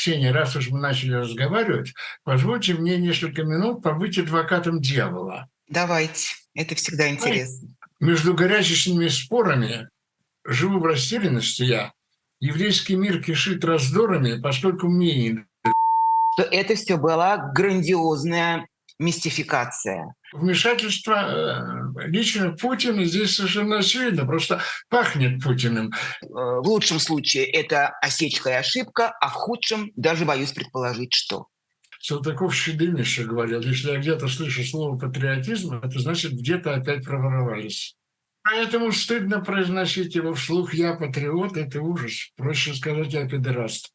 Ксения, раз уж мы начали разговаривать, позвольте мне несколько минут побыть адвокатом дьявола. Давайте, это всегда интересно. Между горячечными спорами живу в растерянности я. Еврейский мир кишит раздорами, поскольку мнений. Что это все была грандиозная мистификация. Вмешательство лично Путина здесь совершенно очевидно, просто пахнет Путиным. В лучшем случае это осечка и ошибка, а в худшем даже боюсь предположить, что. Салтыков-Щедрин еще говорил, если я где-то слышу слово патриотизм, это значит, где-то опять проворовались. Поэтому стыдно произносить его вслух «я патриот», это ужас. Проще сказать «я педераст».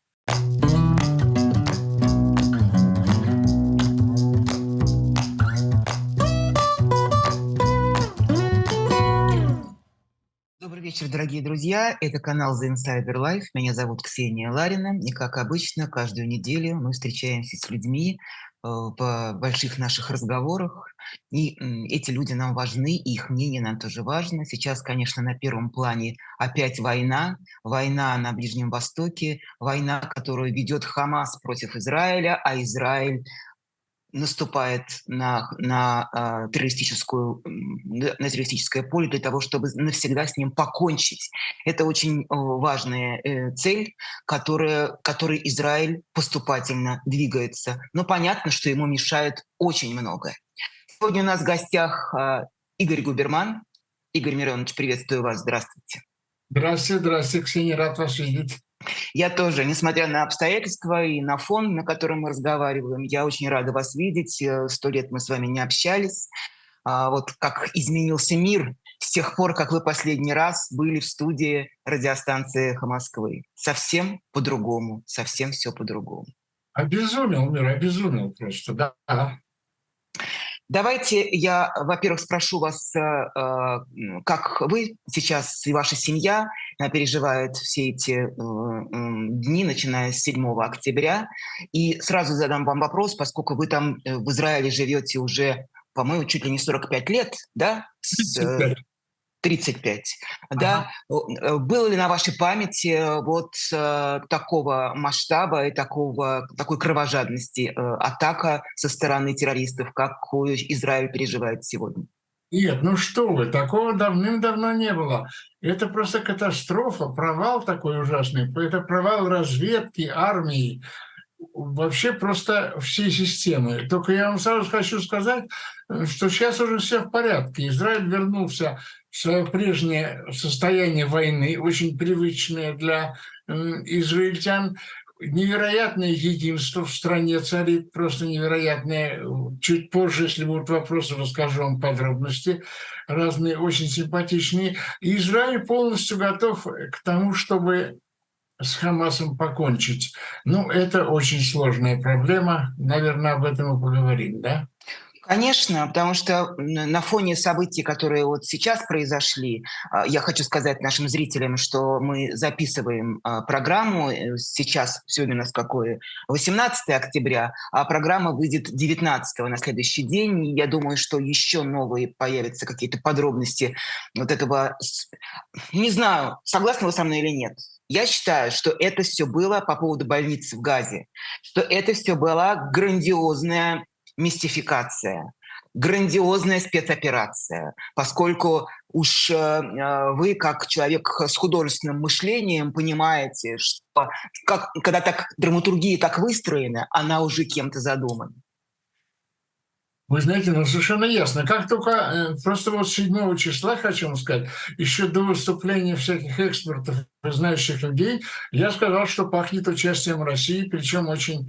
Добрый вечер, дорогие друзья. Это канал The Insider Life. Меня зовут Ксения Ларина. И, как обычно, каждую неделю мы встречаемся с людьми в больших наших разговорах. И эти люди нам важны, и их мнение нам тоже важно. Сейчас, конечно, на первом плане опять война. Война на Ближнем Востоке. Война, которую ведет Хамас против Израиля, а Израиль наступает на террористическое поле для того, чтобы навсегда с ним покончить. Это очень важная цель, которой Израиль поступательно двигается. Но понятно, что ему мешает очень многое. Сегодня у нас в гостях Игорь Губерман. Игорь Миронович, приветствую вас. Здравствуйте. Здравствуйте, Ксения, рад вас видеть. Я тоже, несмотря на обстоятельства и на фон, на котором мы разговариваем, я очень рада вас видеть. 100 лет мы с вами не общались. Вот как изменился мир с тех пор, как вы последний раз были в студии радиостанции «Эхо Москвы». Совсем по-другому, совсем все по-другому. Обезумел мир, обезумел просто, да. Давайте я, во-первых, спрошу вас, как вы сейчас и ваша семья переживает все эти дни, начиная с 7 октября. И сразу задам вам вопрос, поскольку вы там в Израиле живете уже, по-моему, чуть ли не 45 лет, да? 35, да. Было ли на вашей памяти вот такого масштаба и такой кровожадности атака со стороны террористов, какую Израиль переживает сегодня? Нет, ну что вы, такого давным-давно не было. Это просто катастрофа, провал такой ужасный. Это провал разведки, армии, вообще просто всей системы. Только я вам сразу хочу сказать, что сейчас уже все в порядке. Израиль вернулся в свое прежнее состояние войны, очень привычное для израильтян. Невероятное единство в стране царит, просто невероятное. Чуть позже, если будут вопросы, расскажу вам подробности, разные очень симпатичные. И Израиль полностью готов к тому, чтобы с Хамасом покончить. Ну, это очень сложная проблема. Наверное, об этом мы поговорим, да? Конечно, потому что на фоне событий, которые вот сейчас произошли, я хочу сказать нашим зрителям, что мы записываем программу. Сейчас, сегодня у нас какое? 18 октября, а программа выйдет 19 на следующий день. И я думаю, что еще новые появятся какие-то подробности вот этого. Не знаю, согласны вы со мной или нет. Я считаю, что это все было по поводу больницы в Газе, что это все была грандиозная мистификация, грандиозная спецоперация, поскольку уж вы, как человек с художественным мышлением, понимаете, что когда так драматургия так выстроена, она уже кем-то задумана. Вы знаете, ну совершенно ясно. Как только, просто вот 7 числа, хочу вам сказать, еще до выступления всяких экспертов и знающих людей, я сказал, что пахнет участием России, причем очень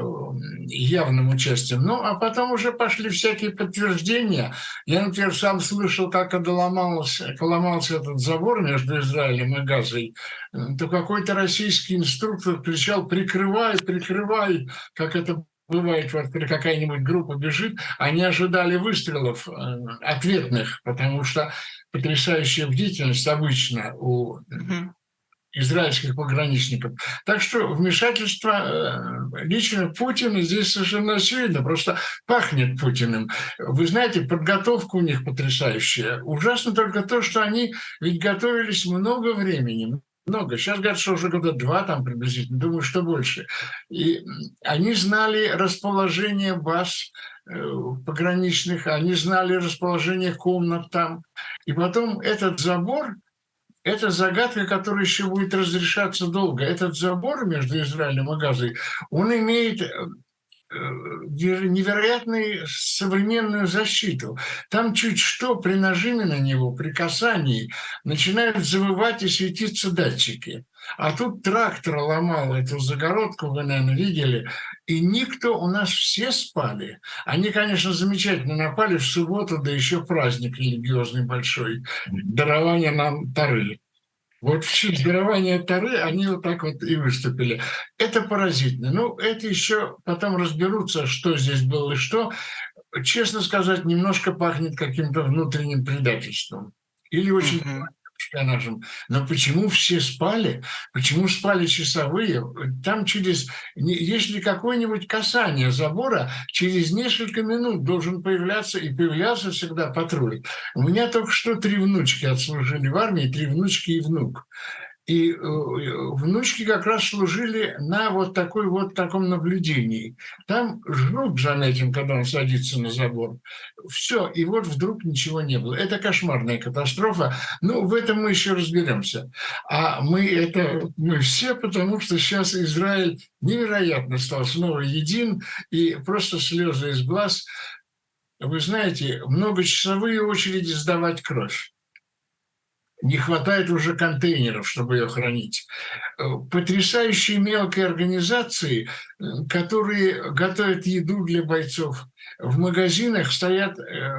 явным участием. Ну, а потом уже пошли всякие подтверждения. Я, например, сам слышал, как когда ломался этот забор между Израилем и Газой, то какой-то российский инструктор кричал «прикрывай, прикрывай», как это бывает, вот, когда какая-нибудь группа бежит, они ожидали выстрелов ответных, потому что потрясающая бдительность обычно у израильских пограничников. Так что вмешательство лично Путина здесь совершенно очевидно, просто пахнет Путиным. Вы знаете, подготовка у них потрясающая. Ужасно только то, что они ведь готовились много времени, много. Сейчас говорят, что уже года 2 там приблизительно, думаю, что больше. И они знали расположение баз пограничных, они знали расположение комнат там. И потом этот забор, это загадка, которая еще будет разрешаться долго. Этот забор между Израилем и Газой, он имеет невероятную современную защиту. Там чуть что при нажиме на него, при касании, начинают завывать и светиться датчики. А тут трактор ломал эту загородку, вы, наверное, видели, и никто, у нас все спали. Они, конечно, замечательно напали в субботу, да еще праздник религиозный большой, дарование нам Тары. Вот в честь дарования Тары они вот так вот и выступили. Это поразительно. Ну, это еще потом разберутся, что здесь было и что. Честно сказать, немножко пахнет каким-то внутренним предательством. Или очень шпионажем. Но почему все спали? Почему спали часовые? Там если какое-нибудь касание забора, через несколько минут должен появляться, и появлялся всегда патруль. У меня только что 3 внучки отслужили в армии, 3 внучки и внук. И внучки как раз служили на вот таком наблюдении. Там жрук заметен, когда он садится на забор. Все, и вот вдруг ничего не было. Это кошмарная катастрофа. Ну, в этом мы еще разберемся. А мы все, потому что сейчас Израиль невероятно стал снова един, и просто слезы из глаз. Вы знаете, многочасовые очереди сдавать кровь. Не хватает уже контейнеров, чтобы ее хранить. Потрясающие мелкие организации, которые готовят еду для бойцов. В магазинах стоят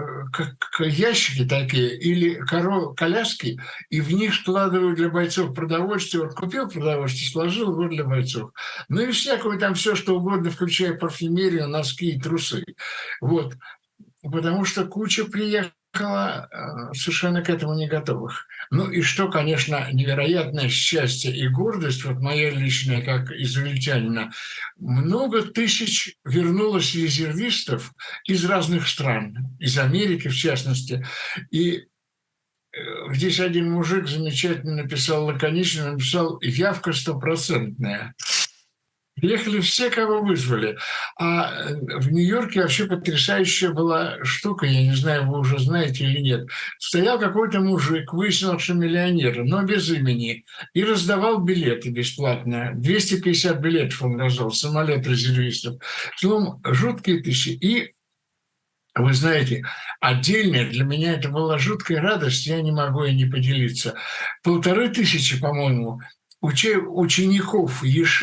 ящики такие или коляски, и в них складывают для бойцов продовольствие. Вот купил продовольствие, сложил его для бойцов. Ну и всякое там все, что угодно, включая парфюмерию, носки и трусы. Вот. Потому что куча приехала совершенно к этому не готовых. Ну и что, конечно, невероятное счастье и гордость, вот моя личная, как израильтянина, много тысяч вернулось резервистов из разных стран, из Америки в частности. И здесь один мужик замечательно написал, лаконично написал: явка стопроцентная. Приехали все, кого вызвали. А в Нью-Йорке вообще потрясающая была штука, я не знаю, вы уже знаете или нет. Стоял какой-то мужик, выяснилось, что миллионер, но без имени, и раздавал билеты бесплатно. 250 билетов он раздал, самолет резервистов. Словом, жуткие тысячи. И вы знаете, отдельно для меня это была жуткая радость, я не могу и не поделиться. 1500, по-моему, учеников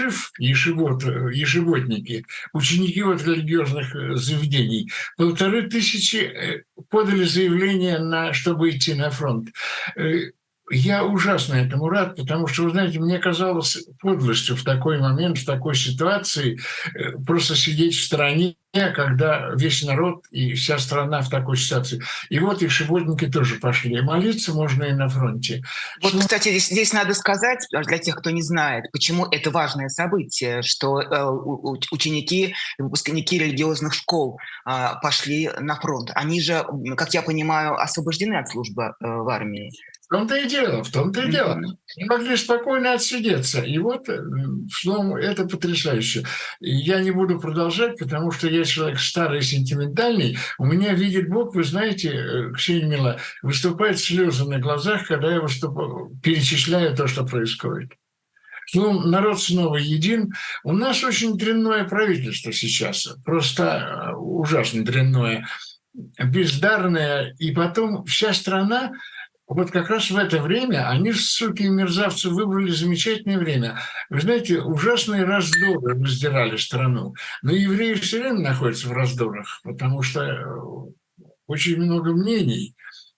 ешеботники, ученики вот религиозных заведений, 1500 подали заявление, чтобы идти на фронт. Я ужасно этому рад, потому что, вы знаете, мне казалось подлостью в такой момент, в такой ситуации просто сидеть в стороне, когда весь народ и вся страна в такой ситуации. И вот их шиботники тоже пошли. Молиться можно и на фронте. Вот, кстати, здесь надо сказать, для тех, кто не знает, почему это важное событие, что ученики, выпускники религиозных школ пошли на фронт. Они же, как я понимаю, освобождены от службы в армии. В том-то и дело. Не могли спокойно отсидеться. И вот, словом, это потрясающе. Я не буду продолжать, потому что я человек старый и сентиментальный. У меня, видит Бог, вы знаете, Ксения Мила, выступают слезы на глазах, когда я перечисляю то, что происходит. Словом, народ снова един. У нас очень дрянное правительство сейчас. Просто ужасно дрянное. Бездарное. И потом вся страна... Вот как раз в это время они, суки и мерзавцы, выбрали замечательное время. Вы знаете, ужасные раздоры раздирали страну. Но евреи все время находятся в раздорах, потому что очень много мнений.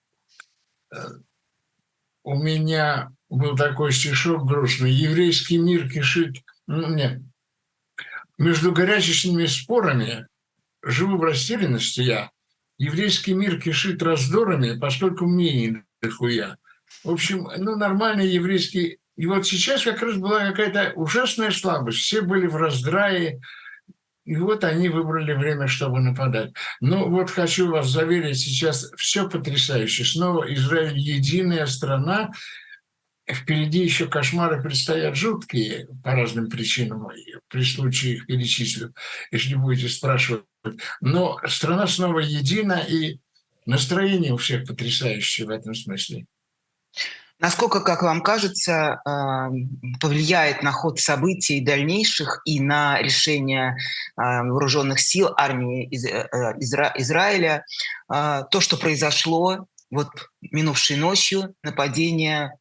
У меня был такой стишок грустный: «Еврейский мир кишит...» Нет. Между горячечными спорами живу в растерянности я. Еврейский мир кишит раздорами, поскольку мнений дохуя. В общем, нормальный еврейский... И вот сейчас как раз была какая-то ужасная слабость. Все были в раздрае, и вот они выбрали время, чтобы нападать. Но вот хочу вас заверить, сейчас все потрясающе. Снова Израиль единая страна. впереди еще кошмары предстоят жуткие по разным причинам, при случае их перечислю, если будете спрашивать. Но страна снова едина, и настроение у всех потрясающее в этом смысле. Насколько, как вам кажется, повлияет на ход событий дальнейших и на решение вооруженных сил армии Израиля то, что произошло вот минувшей ночью, нападение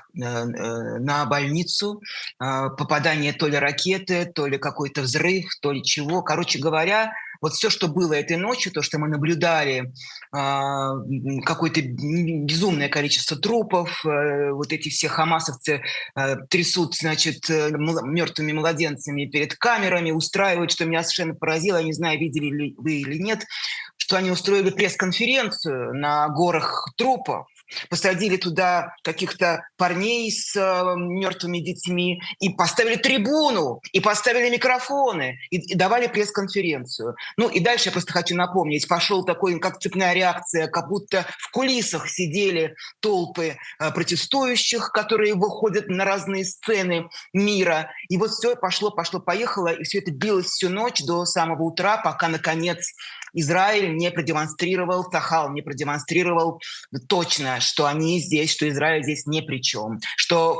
на больницу, попадание то ли ракеты, то ли какой-то взрыв, то ли чего. Короче говоря, вот все, что было этой ночью, то, что мы наблюдали, какое-то безумное количество трупов, вот эти все хамасовцы трясут, значит, мертвыми младенцами перед камерами, устраивают, что меня совершенно поразило, я не знаю, видели ли вы или нет, что они устроили пресс-конференцию на горах трупов, посадили туда каких-то парней с мертвыми детьми и поставили трибуну, и поставили микрофоны, и давали пресс-конференцию. Ну и дальше я просто хочу напомнить, пошел такой, как цепная реакция, как будто в кулисах сидели толпы протестующих, которые выходят на разные сцены мира. И вот все пошло-поехало, и все это длилось всю ночь до самого утра, пока, наконец, Израиль не продемонстрировал, Цахал не продемонстрировал точно, что они здесь, что Израиль здесь ни при чем. Что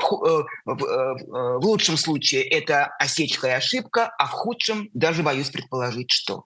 в лучшем случае это осечка и ошибка, а в худшем даже боюсь предположить, что.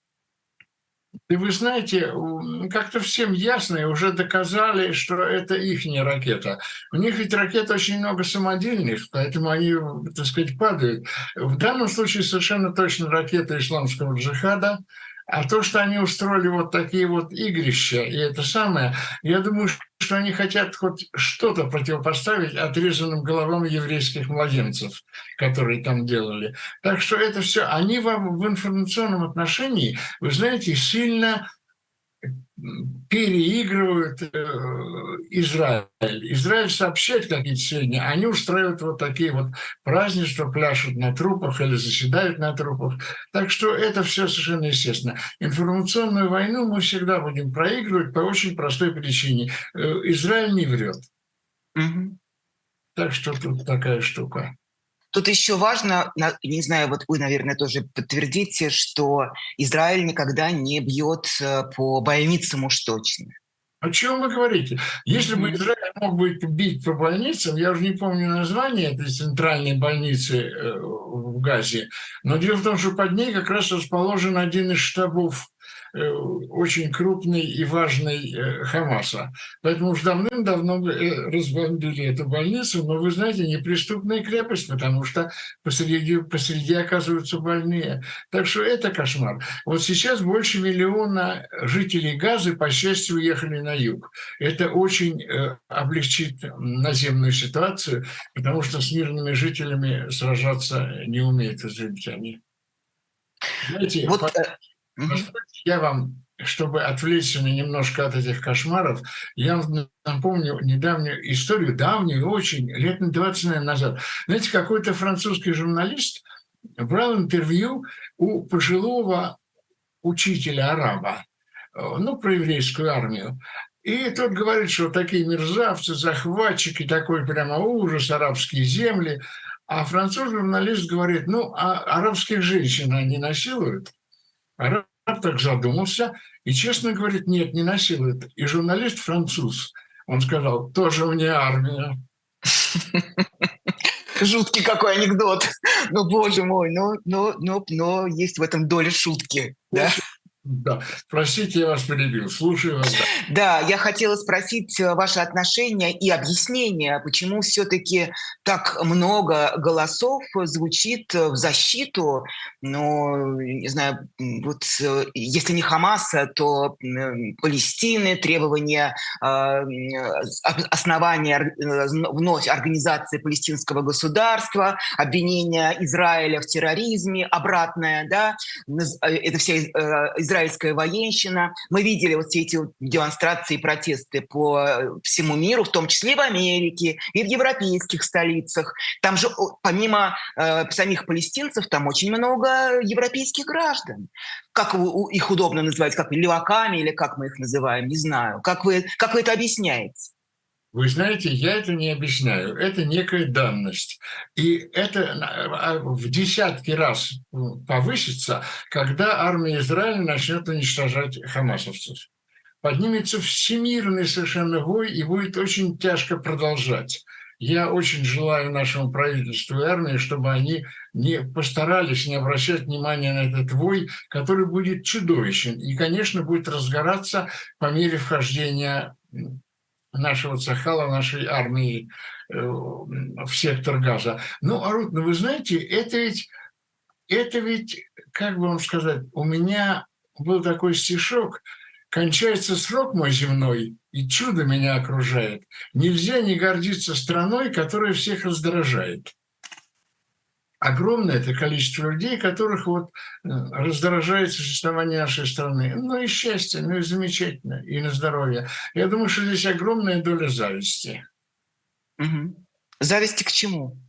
И вы знаете, как-то всем ясно, и уже доказали, что это ихняя ракета. У них ведь ракет очень много самодельных, поэтому они, так сказать, падают. В данном случае совершенно точно ракета исламского джихада. А то, что они устроили вот такие вот игрища, и это самое, я думаю, что они хотят хоть что-то противопоставить отрезанным головам еврейских младенцев, которые там делали. Так что это все, они в информационном отношении, вы знаете, сильно переигрывают Израиль. Израиль сообщает какие-то сведения, они устраивают вот такие вот празднества, пляшут на трупах или заседают на трупах. Так что это все совершенно естественно. Информационную войну мы всегда будем проигрывать по очень простой причине. Израиль не врет. Угу. Так что тут такая штука. Тут еще важно, не знаю, вот вы, наверное, тоже подтвердите, что Израиль никогда не бьет по больницам уж точно. О чем вы говорите? Если бы Израиль мог бы бить по больницам, я уже не помню название этой центральной больницы в Газе, но дело в том, что под ней как раз расположен один из штабов очень крупный и важный Хамаса. Поэтому уж давным-давно разбомбили эту больницу, но, вы знаете, неприступная крепость, потому что посреди оказываются больные. Так что это кошмар. Вот сейчас больше миллиона жителей Газы, по счастью, уехали на юг. Это очень облегчит наземную ситуацию, потому что с мирными жителями сражаться не умеют израильтяне. Знаете, Вот, я вам, чтобы отвлечься немножко от этих кошмаров, я вам напомню недавнюю историю, давнюю очень, лет на 20, наверное, назад. Знаете, какой-то французский журналист брал интервью у пожилого учителя-араба, ну, про еврейскую армию. И тот говорит, что такие мерзавцы, захватчики, такой прямо ужас, арабские земли. А французский журналист говорит, ну, а арабских женщин они насилуют? Араб так задумался и честно говорит, нет, не насилует. И журналист француз, он сказал, тоже мне армия. Жуткий какой анекдот. Ну, боже мой, но есть в этом доля шутки. Да? Да, простите, я вас перебил. Слушаю вас. Да, я хотела спросить ваше отношение и объяснение, почему все-таки так много голосов звучит в защиту, ну, не знаю, вот если не Хамаса, то Палестины, требования основания вновь организации палестинского государства, обвинения Израиля в терроризме, обратное, да, это вся израильская военщина. Мы видели вот все эти демонстрации и протесты по всему миру, в том числе и в Америке, и в европейских столицах. Там же помимо самих палестинцев, там очень много европейских граждан. Как их удобно называть, как леваками или как мы их называем, не знаю. Как вы это объясняете? Вы знаете, я это не объясняю. Это некая данность. И это в десятки раз повысится, когда армия Израиля начнет уничтожать хамасовцев. Поднимется всемирный совершенно вой и будет очень тяжко продолжать. Я очень желаю нашему правительству и армии, чтобы они не постарались не обращать внимания на этот вой, который будет чудовищен и, конечно, будет разгораться по мере вхождения нашего Цахала, нашей армии в сектор Газа. Ну, Арут, ну вы знаете, это ведь, как бы вам сказать, у меня был такой стишок: «Кончается срок мой земной, и чудо меня окружает. Нельзя не гордиться страной, которая всех раздражает». Огромное это количество людей, которых вот раздражает существование нашей страны. Ну и счастье, ну и замечательно, и на здоровье. Я думаю, что здесь огромная доля зависти. Угу. Зависти к чему?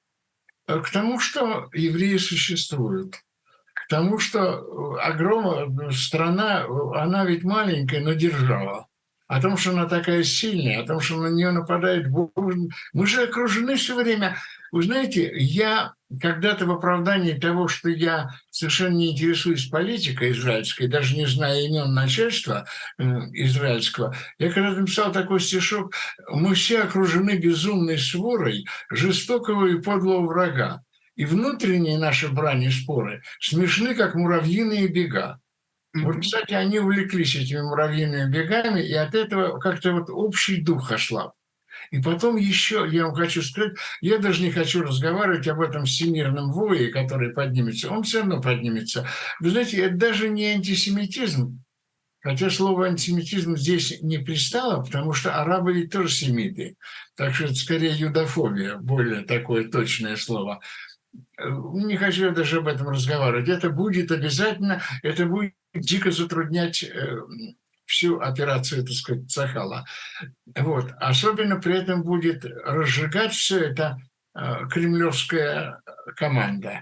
К тому, что евреи существуют. К тому, что огромная страна, она ведь маленькая, но держава. О том, что она такая сильная, о том, что на нее нападает Бог. Мы же окружены все время. Вы знаете, я когда-то в оправдании того, что я совершенно не интересуюсь политикой израильской, даже не зная имен начальства израильского, я когда-то написал такой стишок: «Мы все окружены безумной сворой жестокого и подлого врага. И внутренние наши брани и споры смешны, как муравьиные бега». Вот, кстати, они увлеклись этими муравьиными бегами, и от этого как-то вот общий дух ослаб. И потом еще, я вам хочу сказать, я даже не хочу разговаривать об этом всемирном вое, который поднимется. Он все равно поднимется. Вы знаете, это даже не антисемитизм, хотя слово антисемитизм здесь не пристало, потому что арабы ведь тоже семиты. Так что это скорее юдофобия, более такое точное слово. Не хочу я даже об этом разговаривать. Это будет обязательно, это будет дико затруднять всю операцию, так сказать, Цахала. Вот. Особенно при этом будет разжигать все это кремлевская команда.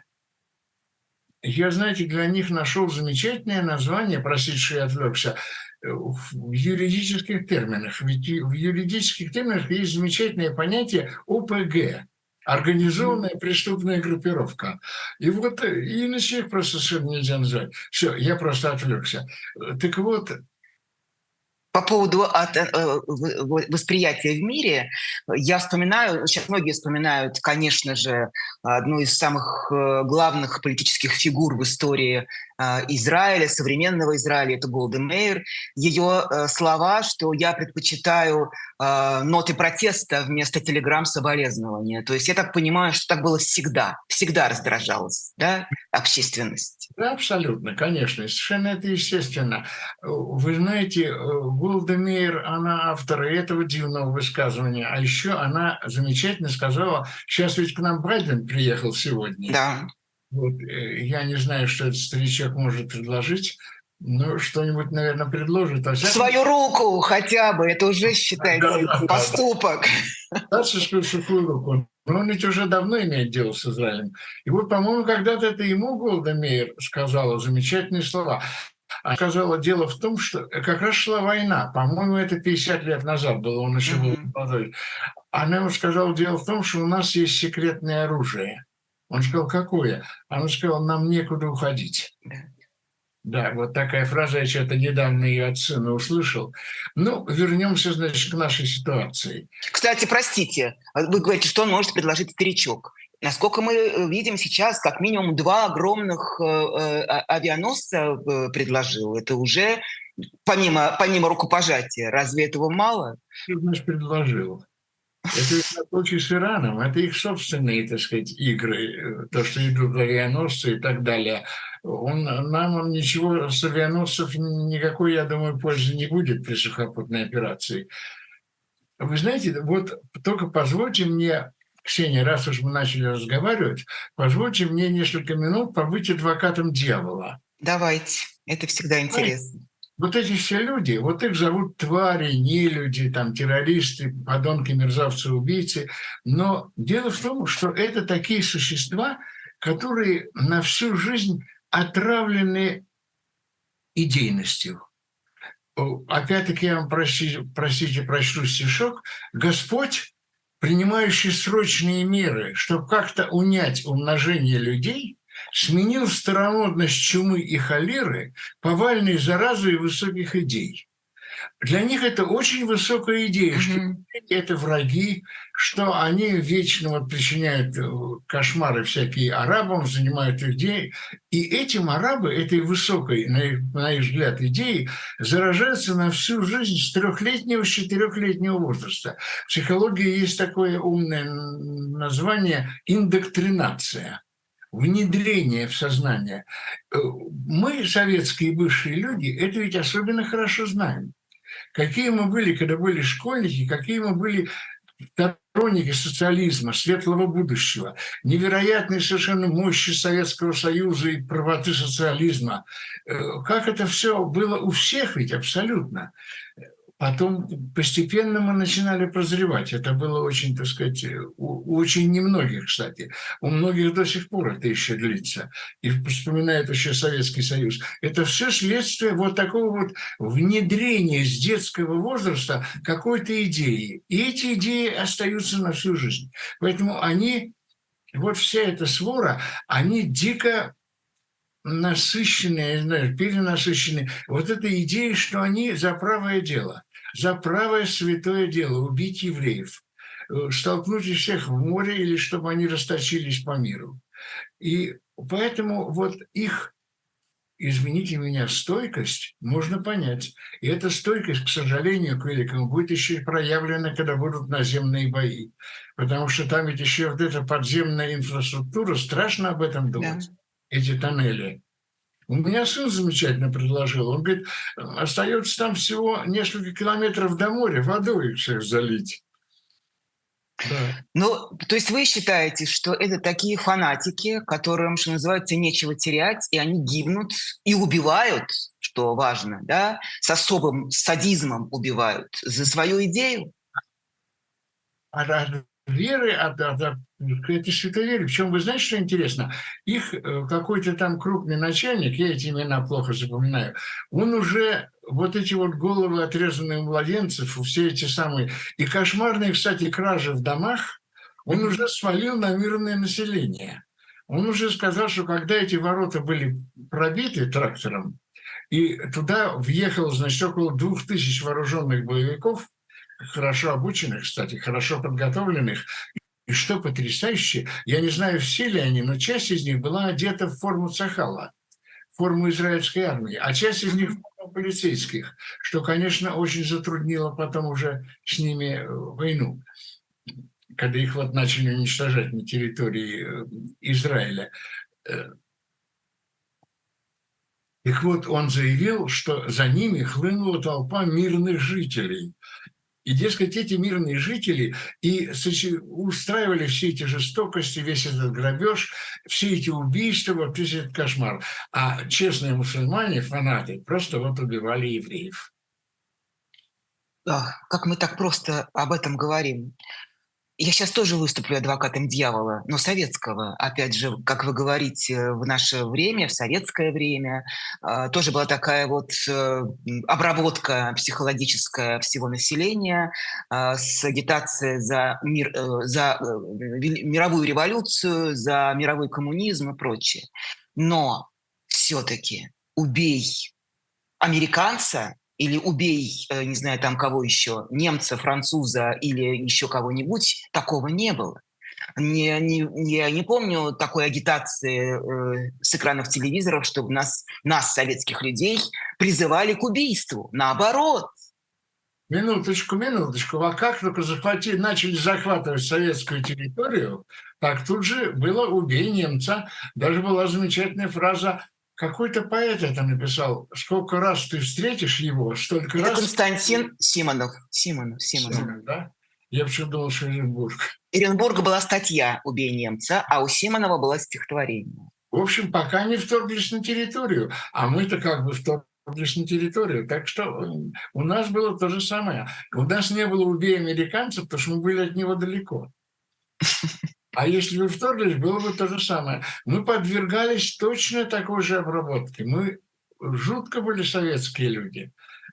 Я, знаете, для них нашел замечательное название, простите, что я отвлекся, в юридических терминах. Ведь в юридических терминах есть замечательное понятие ОПГ. Организованная преступная группировка. И вот иначе их просто совершенно нельзя назвать. Все, я просто отвлекся. Так вот, по поводу восприятия в мире, я вспоминаю, сейчас многие вспоминают, конечно же, одну из самых главных политических фигур в истории Израиля, современного Израиля, это Голда Меир. Ее слова, что я предпочитаю ноты протеста вместо телеграмм соболезнования. То есть я так понимаю, что так было всегда. Всегда раздражалась, да, общественность. Да, абсолютно, конечно, совершенно это естественно. Вы знаете, Голда Меир, она автор этого дивного высказывания, а еще она замечательно сказала: сейчас ведь к нам Байден приехал сегодня. Да. Вот, я не знаю, что этот старичок может предложить, но что-нибудь, наверное, предложит. Свою руку хотя бы, это уже считается поступок. Достаточно сухую руку. Но он ведь уже давно имеет дело с Израилем. И вот, по-моему, когда-то это ему Голда Меир сказала замечательные слова. Она сказала: дело в том, что как раз шла война. По-моему, это 50 лет назад было, он еще был молодой. Она ему сказала: дело в том, что у нас есть секретное оружие. Он сказал: какое? Она сказала: нам некуда уходить. Да, вот такая фраза, я что-то недавно ее от сына услышал. Ну, вернемся, значит, к нашей ситуации. Кстати, простите, вы говорите, что он может предложить старичок. Насколько мы видим сейчас, как минимум 2 огромных авианосца предложил. Это уже помимо рукопожатия. Разве этого мало? Что значит предложил? Это на случай с Ираном, это их собственные, так сказать, игры, то, что идут авианосцы и так далее. Нам ничего с авианосцев никакой, я думаю, пользы не будет при сухопутной операции. Вы знаете, вот только позвольте мне, Ксения, раз уж мы начали разговаривать, позвольте мне несколько минут побыть адвокатом дьявола. Давайте, это всегда интересно. Вот эти все люди, вот их зовут твари, нелюди, там, террористы, подонки, мерзавцы, убийцы. Но дело в том, что это такие существа, которые на всю жизнь отравлены идейностью. опять-таки я вам, простите, прочту стишок. Господь, принимающий срочные меры, чтобы как-то унять умножение людей, сменил старомодность чумы и холеры повальной заразой высоких идей. Для них это очень высокая идея, что это враги, что они вечно вот причиняют кошмары всякие арабам, занимают их деньги. И этим арабы, этой высокой, на их взгляд, идеей, заражаются на всю жизнь с 3-летнего, с 4-летнего возраста. В психологии есть такое умное название «индоктринация». Внедрение в сознание. Мы, советские бывшие люди, это ведь особенно хорошо знаем. Какие мы были, когда были школьники, какие мы были сторонники социализма, светлого будущего, невероятной совершенно мощи Советского Союза и правоты социализма. Как это все было у всех ведь абсолютно. Потом постепенно мы начинали прозревать. Это было очень, так сказать, у очень немногих, кстати. У многих до сих пор это еще длится. И вспоминают еще Советский Союз. Это все следствие вот такого вот внедрения с детского возраста какой-то идеи. И эти идеи остаются на всю жизнь. Поэтому они, вот вся эта свора, они дико насыщенные, я знаю, перенасыщенные. Вот этой идеей, что они за правое дело, за правое святое дело убить евреев, столкнуть их всех в море или чтобы они расточились по миру. И поэтому вот их, извините меня, стойкость можно понять. И эта стойкость, к сожалению, к великому, будет еще и проявлена, когда будут наземные бои. Потому что там ведь еще вот эта подземная инфраструктура, страшно об этом думать. Да. Эти тоннели. У меня сын замечательно предложил. Он говорит, остается там всего несколько километров до моря, водой их всех залить. Да. Ну, то есть вы считаете, что это такие фанатики, которым, что называется, нечего терять, и они гибнут и убивают, что важно, да, с особым садизмом убивают за свою идею? Веры, это святоверие. Причем, вы знаете, что интересно? Их какой-то там крупный начальник, я эти имена плохо запоминаю, он уже вот эти вот головы отрезанных младенцев, все эти самые, и кошмарные, кстати, кражи в домах, он уже свалил на мирное население. Он уже сказал, что когда эти ворота были пробиты трактором, и туда въехало, значит, около 2000 вооруженных боевиков, хорошо обученных, кстати, хорошо подготовленных. И что потрясающе, я не знаю, все ли они, но часть из них была одета в форму Цахала, форму израильской армии, а часть из них в форму полицейских, что, конечно, очень затруднило потом уже с ними войну, когда их вот начали уничтожать на территории Израиля. Так вот, он заявил, что за ними хлынула толпа мирных жителей. И, дескать, эти мирные жители и устраивали все эти жестокости, весь этот грабеж, все эти убийства, вот весь этот кошмар. А честные мусульмане, фанаты, просто вот убивали евреев. Как мы так просто об этом говорим. Я сейчас тоже выступлю адвокатом дьявола, но советского. Опять же, как вы говорите, в наше время, в советское время, тоже была такая вот обработка психологическая всего населения с агитацией за мир, за мировую революцию, за мировой коммунизм и прочее. Но все-таки убей американца, или убей, не знаю, там кого еще, немца, француза или еще кого-нибудь, такого не было. Я не помню такой агитации с экранов телевизоров, чтобы нас, советских людей, призывали к убийству. Наоборот. Минуточку. А как только начали захватывать советскую территорию, так тут же было «убей немца». Даже была замечательная фраза. Какой-то поэт это написал. Сколько раз ты встретишь его, столько это раз... Константин Симонов. Симонов, да? Я почему думал, что Оренбург. Оренбурга была статья «Убей немца», а у Симонова было стихотворение. В общем, пока не вторглись на территорию. А мы-то как бы вторглись на территорию. Так что у нас было то же самое. У нас не было «убей американцев», потому что мы были от него далеко. А если вы вторглись, было бы то же самое. Мы подвергались точно такой же обработке. Мы жутко были советские люди.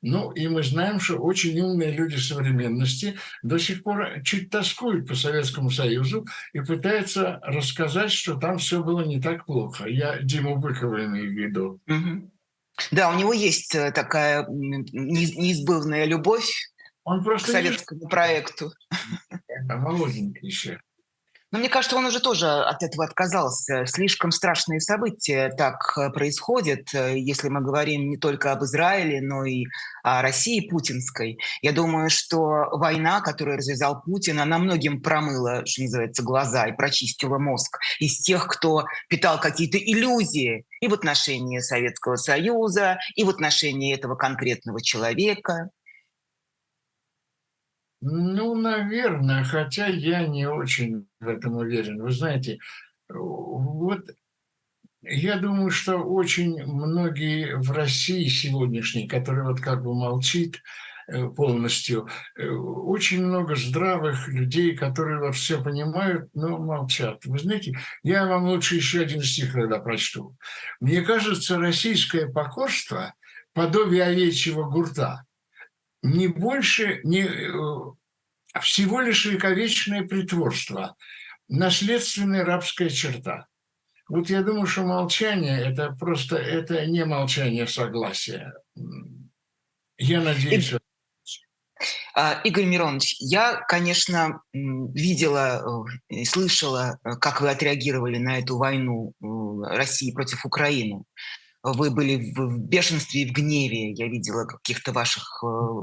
Ну, и мы знаем, что очень умные люди современности до сих пор чуть тоскуют по Советскому Союзу и пытаются рассказать, что там все было не так плохо. Я Диму Быкова имею в виду. Мгм. Да, у него есть такая неизбывная любовь Он к просто не советскому проекту. молоденький еще. Но мне кажется, он уже тоже от этого отказался. Слишком страшные события так происходят, если мы говорим не только об Израиле, но и о России путинской. Я думаю, что война, которую развязал Путин, она многим промыла, что называется, глаза и прочистила мозг из тех, кто питал какие-то иллюзии и в отношении Советского Союза, и в отношении этого конкретного человека. Ну, наверное, хотя я не очень в этом уверен. Вы знаете, вот я думаю, что очень многие в России сегодняшней, которые вот как бы молчит полностью, очень много здравых людей, которые вот все понимают, но молчат. Вы знаете, я вам лучше еще один стих тогда прочту. Мне кажется, российское покорство, подобие овечьего гурта, не больше, не, всего лишь вековечное притворство, наследственная рабская черта. Вот я думаю, что молчание – это просто это не молчание согласия. Я надеюсь, И Игорь Миронович, я, конечно, видела и слышала, как вы отреагировали на эту войну России против Украины. Вы были в бешенстве и в гневе, я видела каких-то ваших,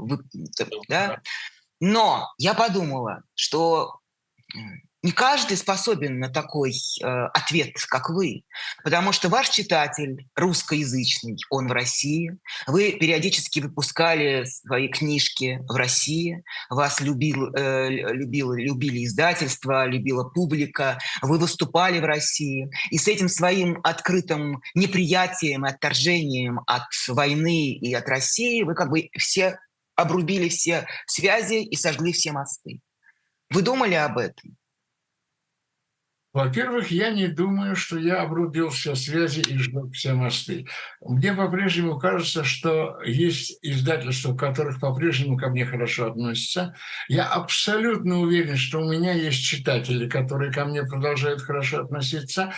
да? Но я подумала, что не каждый способен на такой ответ, как вы, потому что ваш читатель русскоязычный, он в России, вы периодически выпускали свои книжки в России, вас любили издательства, любила публика, вы выступали в России, и с этим своим открытым неприятием и отторжением от войны и от России вы как бы все обрубили все связи и сожгли все мосты. Вы думали об этом? во-первых, я не думаю, что я обрубил все связи и сжег все мосты. Мне по-прежнему кажется, что есть издательства, в которых по-прежнему ко мне хорошо относятся. Я абсолютно уверен, что у меня есть читатели, которые ко мне продолжают хорошо относиться.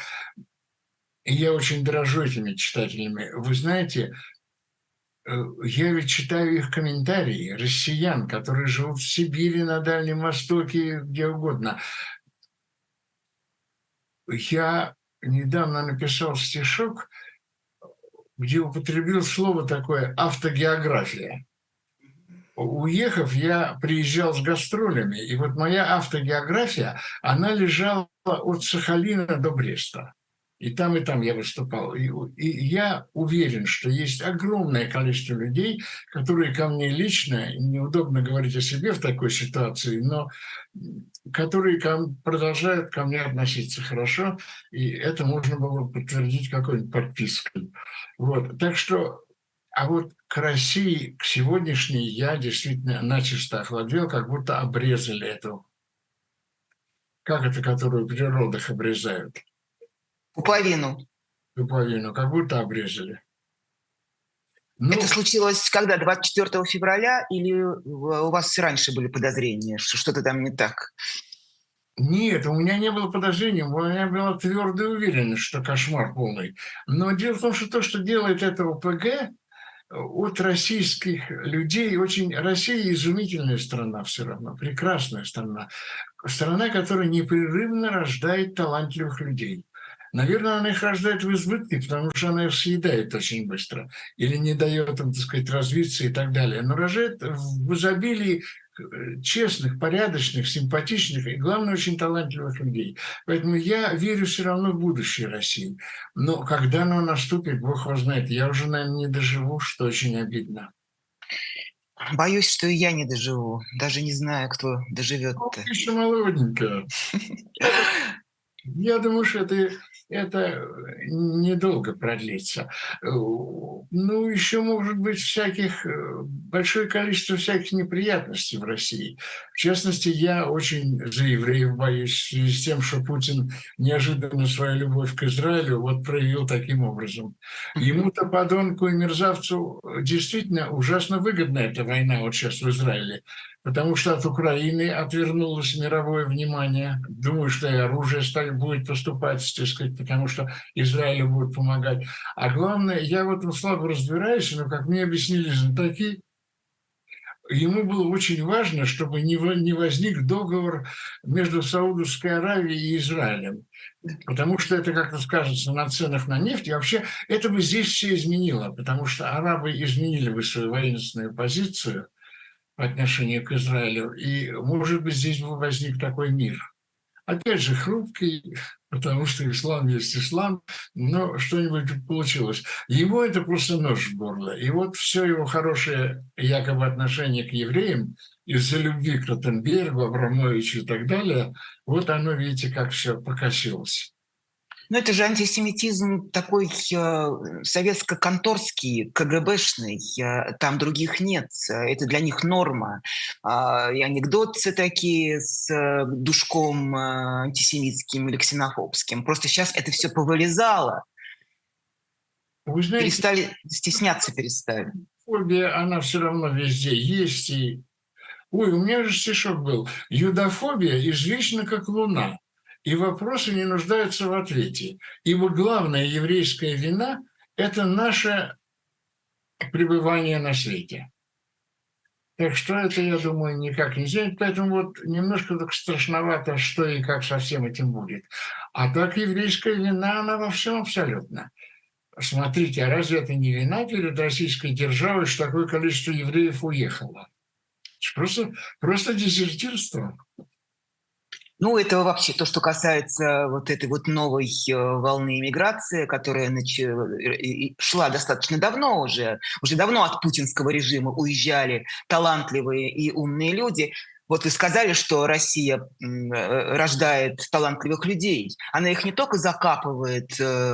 И я очень дорожу этими читателями. Вы знаете, я ведь читаю их комментарии, россиян, которые живут в Сибири, на Дальнем Востоке, где угодно. Я недавно написал стишок, где употребил слово такое «автогеография». Уехав, я приезжал с гастролями, и вот моя автогеография, она лежала от Сахалина до Бреста. И там я выступал. И я уверен, что есть огромное количество людей, которые ко мне лично, неудобно говорить о себе в такой ситуации, но которые продолжают ко мне относиться хорошо, и это можно было подтвердить какой-нибудь подпиской. Вот. Так что а вот к России, к сегодняшней, я действительно начисто охладел, как будто обрезали эту, как это, которую при родах обрезают, Пуповину. пуповину, как будто обрезали. Это Ну, случилось когда? 24 февраля или у вас раньше были подозрения, что что-то там не так? нет, у меня не было подозрений, у меня была твердая уверенность, что кошмар полный. Но дело в том, что то, что делает это ОПГ, от российских людей очень... Россия изумительная страна все равно, прекрасная страна. Страна, которая непрерывно рождает талантливых людей. Наверное, она их рождает в избытке, потому что она их съедает очень быстро или не дает им, так сказать, развиться и так далее. Но рождает в изобилии честных, порядочных, симпатичных и, главное, очень талантливых людей. Поэтому я верю все равно в будущее России. Но когда оно наступит, Бог его знает. Я уже, наверное, не доживу, что очень обидно. Боюсь, что и я не доживу. Даже не знаю, кто доживет-то. Еще молоденькая. Я думаю, что это недолго продлится. Ну, еще может быть большое количество всяких неприятностей в России. В частности, я очень за евреев боюсь, в связи с тем, что Путин неожиданно свою любовь к Израилю вот проявил таким образом. Ему-то, подонку и мерзавцу, действительно ужасно выгодна эта война вот сейчас в Израиле, потому что от Украины отвернулось мировое внимание. Думаю, что и оружие будет поступать, так сказать, потому что Израилю будет помогать. А главное, я в этом слабо разбираюсь, но, как мне объяснили знатоки, ему было очень важно, чтобы не возник договор между Саудовской Аравией и Израилем, потому что это как-то скажется на ценах на нефть. И вообще это бы здесь все изменило, потому что арабы изменили бы свою воинственную позицию по отношению к Израилю, и, может быть, здесь бы возник такой мир. Опять же, хрупкий, потому что ислам есть ислам, но что-нибудь получилось. Ему это просто нож в горло. И вот все его хорошее якобы отношение к евреям из-за любви к Ротенбергу, Абрамовичу и так далее, вот оно, видите, как все покосилось. Но это же антисемитизм такой советско-конторский, КГБшный. Там других нет. Это для них норма. И анекдоты такие с душком антисемитским или ксенофобским. Просто сейчас это все повылезало. Вы знаете, Перестали, стесняться перестали. фобия, она все равно везде есть. И... Ой, у меня же стишок был. Юдофобия извечна, как луна, и вопросы не нуждаются в ответе. Ибо главная еврейская вина – это наше пребывание на свете. Так что это, я думаю, никак не изменит. Поэтому вот немножко так страшновато, что и как со всем этим будет. А так еврейская вина, она во всем абсолютно. Смотрите, а разве это не вина перед российской державой, что такое количество евреев уехало? Просто дезертирство. Ну, это вообще то, что касается вот этой вот новой волны иммиграции, которая шла достаточно давно уже. Уже давно от путинского режима уезжали талантливые и умные люди. Вот вы сказали, что Россия рождает талантливых людей. Она их не только закапывает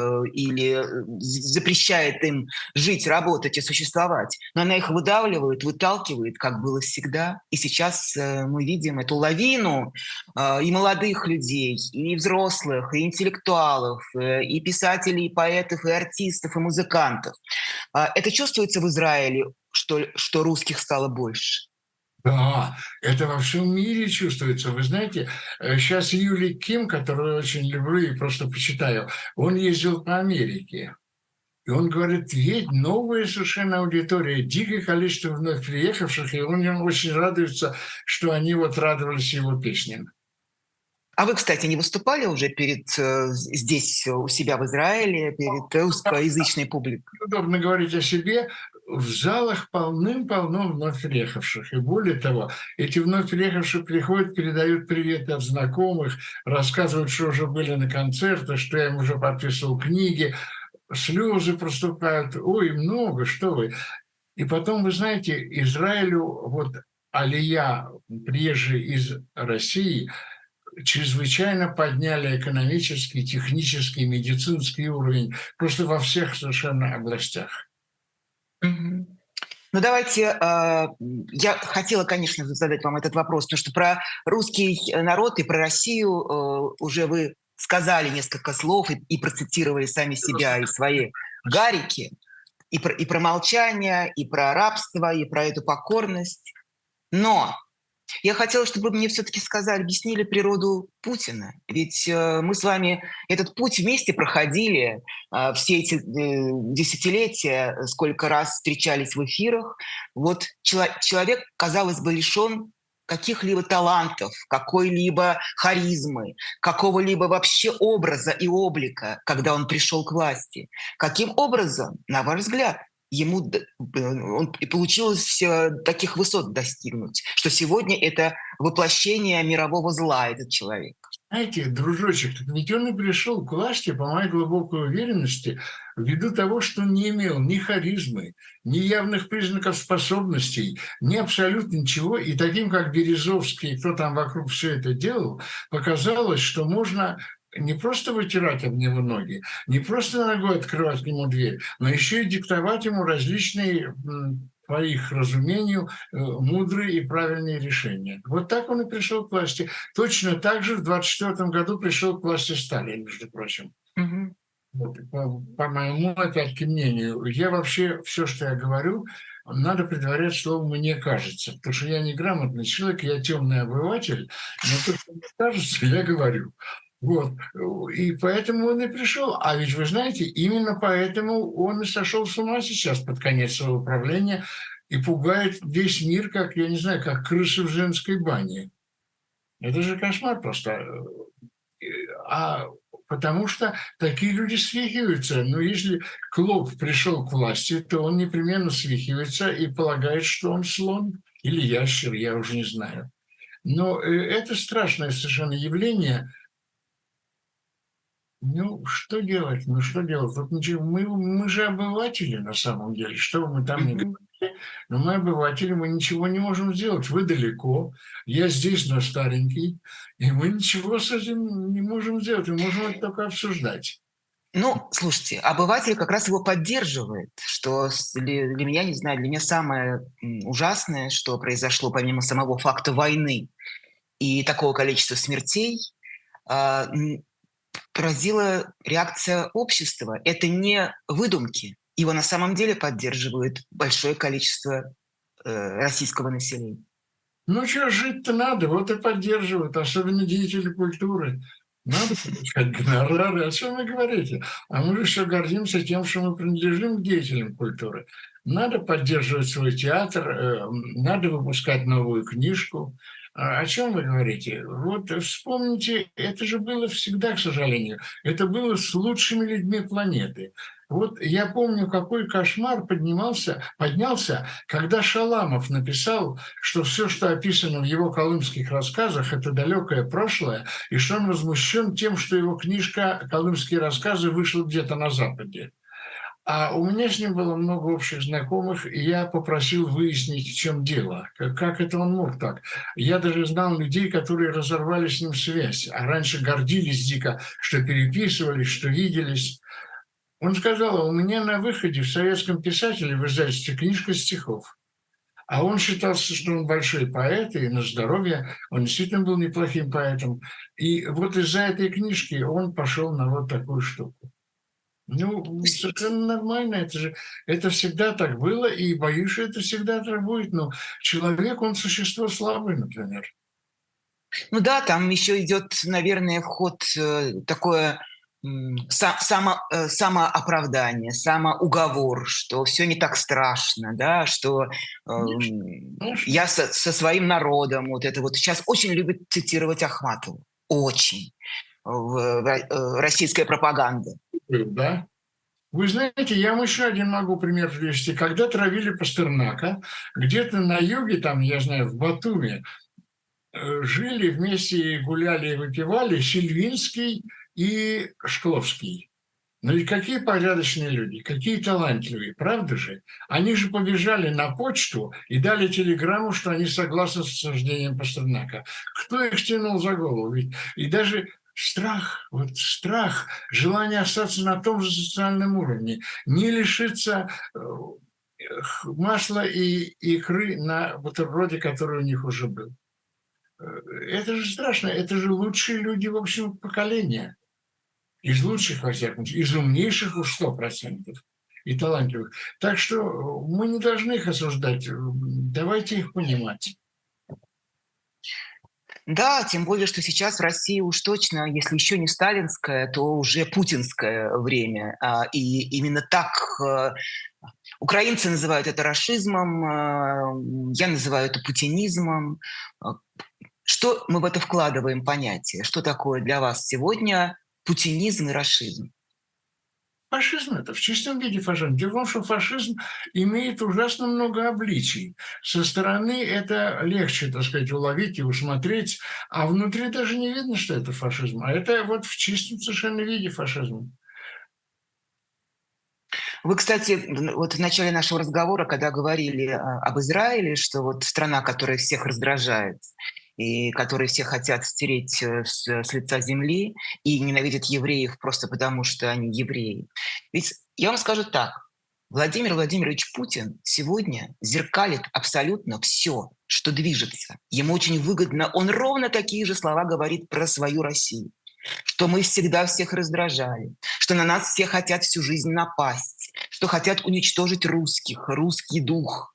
или запрещает им жить, работать и существовать, но она их выдавливает, выталкивает, как было всегда. И сейчас мы видим эту лавину и молодых людей, и взрослых, и интеллектуалов, и писателей, и поэтов, и артистов, и музыкантов. Это чувствуется в Израиле, что русских стало больше? Да, это во всем мире чувствуется. Вы знаете, сейчас Юлий Ким, которого я очень люблю и просто почитаю, он ездил по Америке. И он говорит, ведь новая совершенно аудитория, дикое количество вновь приехавших, и он очень радуется, что они вот радовались его песням. А вы, кстати, не выступали уже здесь, у себя в Израиле, перед русскоязычной публикой? Удобно говорить о себе. В залах полным-полно вновь приехавших. И более того, эти вновь приехавшие приходят, передают приветы от знакомых, рассказывают, что уже были на концертах, что я им уже подписывал книги, слезы проступают. Ой, много, что вы. И потом, вы знаете, Израилю вот алия, приезжие из России, чрезвычайно подняли экономический, технический, медицинский уровень просто во всех совершенно областях. Мгм. Ну, давайте, я хотела, конечно, задать вам этот вопрос, потому что про русский народ и про Россию уже вы сказали несколько слов и процитировали сами себя и свои гарики, и про молчание, и про рабство, и про эту покорность. Но я хотела, чтобы вы мне все-таки сказали, объяснили природу Путина. Ведь мы с вами этот путь вместе проходили все эти десятилетия, сколько раз встречались в эфирах. Вот человек, казалось бы, лишен каких-либо талантов, какой-либо харизмы, какого-либо вообще образа и облика, когда он пришел к власти. Каким образом, на ваш взгляд, он и получилось таких высот достигнуть, что сегодня это воплощение мирового зла, этот человек? Знаете, дружочек, так ведь он и пришел к власти, по моей глубокой уверенности, ввиду того, что не имел ни харизмы, ни явных признаков способностей, ни абсолютно ничего. И таким, как Березовский, кто там вокруг все это делал, показалось, что можно не просто вытирать об него ноги, не просто ногой открывать к нему дверь, но еще и диктовать ему различные по их разумению, мудрые и правильные решения. Вот так он и пришел к власти. Точно так же в 1924 году пришел к власти Сталин, между прочим. Мгм. Вот, по моему, опять-таки, мнению, я вообще, все, что я говорю, надо предварять словом «мне кажется», потому что я не грамотный человек, я темный обыватель, но то, что мне кажется, я говорю. Вот. И поэтому он и пришел. А ведь вы знаете, именно поэтому он и сошел с ума сейчас под конец своего правления и пугает весь мир, как, я не знаю, как крысы в женской бане. Это же кошмар просто. А потому что такие люди свихиваются. Но если клоп пришел к власти, то он непременно свихивается и полагает, что он слон или ящер, я уже не знаю. Но это страшное совершенно явление. Ну, что делать? Ну, что делать? Вот ничего, мы же обыватели на самом деле, что бы мы там ни Мгм. говорили, но мы обыватели, мы ничего не можем сделать. Вы далеко, я здесь, но старенький, и мы ничего с этим не можем сделать, мы можем это только обсуждать. Ну, слушайте, обыватель как раз его поддерживает, что для меня, не знаю, для меня самое ужасное, что произошло помимо самого факта войны и такого количества смертей, а, м, поразила реакция общества. Это не выдумки. Его на самом деле поддерживает большое количество российского населения. Ну, что, жить-то надо, вот и поддерживают, особенно деятели культуры. Надо получать гонорары. О чем вы говорите? А мы же все гордимся тем, что мы принадлежим к деятелям культуры. Надо поддерживать свой театр, надо выпускать новую книжку. О чем вы говорите? Вот вспомните, это же было всегда, к сожалению. Это было с лучшими людьми планеты. Вот я помню, какой кошмар поднялся, когда Шаламов написал, что все, что описано в его колымских рассказах, это далекое прошлое, и что он возмущен тем, что его книжка «Колымские рассказы» вышла где-то на Западе. А у меня с ним было много общих знакомых, и я попросил выяснить, в чем дело. Как это он мог так? Я даже знал людей, которые разорвали с ним связь, а раньше гордились дико, что переписывались, что виделись. Он сказал: у меня на выходе в советском писателе в издательстве книжка стихов. А он считался, что он большой поэт, и на здоровье он действительно был неплохим поэтом. И вот из-за этой книжки он пошел на вот такую штуку. Ну, совершенно нормально, это всегда так было, и боюсь, что это всегда так будет. Но человек, он существо слабое, например. Ну да, там еще идет, наверное, в ход такое самооправдание, самоуговор, что все не так страшно, да, что Конечно, конечно. я со своим народом, вот это вот сейчас очень любят цитировать Ахматову, очень, российская пропаганда. Да. Вы знаете, я вам еще один могу пример привести. Когда травили Пастернака, где-то на юге, там, я знаю, в Батуми, жили вместе, гуляли и выпивали Сильвинский и Шкловский. Ну и какие порядочные люди, какие талантливые, правда же? Они же побежали на почту и дали телеграмму, что они согласны с осуждением Пастернака. Кто их тянул за голову? И даже страх, вот страх, желание остаться на том же социальном уровне, не лишиться масла и икры на бутерброде, который у них уже был. Это же страшно, это же лучшие люди, в общем, поколения. Из лучших, во всяком случае, из умнейших уж 100% и талантливых. Так что мы не должны их осуждать, давайте их понимать. Да, тем более, что сейчас в России уж точно, если еще не сталинское, то уже путинское время. И именно так украинцы называют это рашизмом, я называю это путинизмом. А, Что мы в это вкладываем понятие? Что такое для вас сегодня путинизм и рашизм? Фашизм – это в чистом виде фашизм. Дело в том, что фашизм имеет ужасно много обличий. Со стороны это легче, так сказать, уловить и усмотреть, а внутри даже не видно, что это фашизм. А это вот в чистом совершенно виде фашизм. Вы, кстати, вот в начале нашего разговора, когда говорили об Израиле, что вот страна, которая всех раздражает, и которые все хотят стереть с лица земли и ненавидят евреев просто потому, что они евреи. Ведь я вам скажу так. Владимир Владимирович Путин сегодня зеркалит абсолютно все, что движется. Ему очень выгодно, он ровно такие же слова говорит про свою Россию, что мы всегда всех раздражали, что на нас все хотят всю жизнь напасть, что хотят уничтожить русских, русский дух.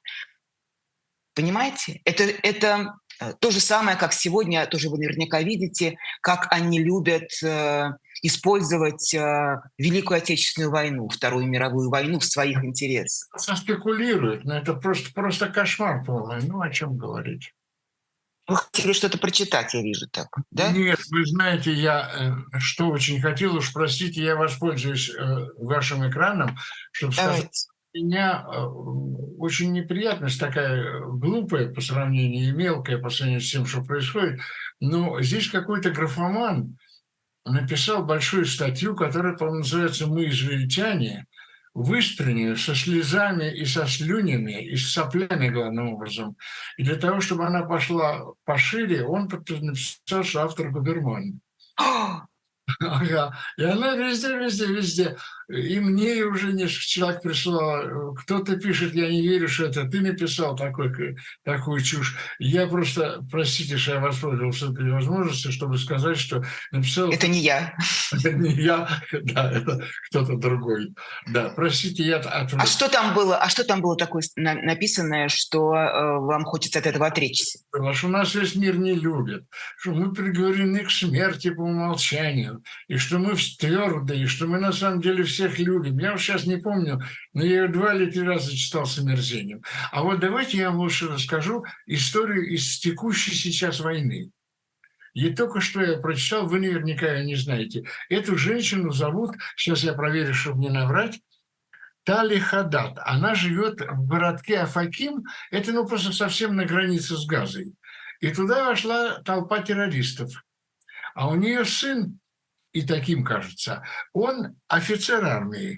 Понимаете? Это то же самое, как сегодня, тоже вы наверняка видите, как они любят использовать Великую Отечественную войну, Вторую мировую войну в своих интересах. Спекулируют, но это просто кошмар полный. Ну, о чем говорить? Вы хотели что-то прочитать, я вижу так, да? Нет, вы знаете, я что очень хотел, уж простите, я воспользуюсь вашим экраном, чтобы сказать, Давайте. у меня очень неприятность такая глупая по сравнению и мелкая по сравнению с тем, что происходит. Но здесь какой-то графоман написал большую статью, которая, по-моему, называется «Мы, израильтяне», выспреннюю, со слезами и со слюнями, и с соплями, главным образом. И для того, чтобы она пошла пошире, он написал, что автор Губерман. О, Ага. И она везде, везде, везде. И мне уже несколько человек прислало. Кто-то пишет, я не верю, что это ты написал такую чушь. Я просто, простите, что я воспользовался этой возможностью, чтобы сказать, что написал это не я. это не я, да, это кто-то другой. Да, простите, я А отвлек. что там было? А что там было такое написанное, что вам хочется от этого отречься? Что нас весь мир не любит, что мы приговорены к смерти по умолчанию, и что мы твердые, и что мы на самом деле всех любим. Я уж сейчас не помню, но я ее 2 или 3 раза читал с омерзением. А вот давайте я вам лучше расскажу историю из текущей сейчас войны. И только что я прочитал, вы наверняка ее не знаете. Эту женщину зовут, сейчас я проверю, чтобы не наврать, Тали Хадад. Она живет в городке Афаким, это ну просто совсем на границе с Газой. И туда вошла толпа террористов. А у нее сын, и таким кажется, он офицер армии.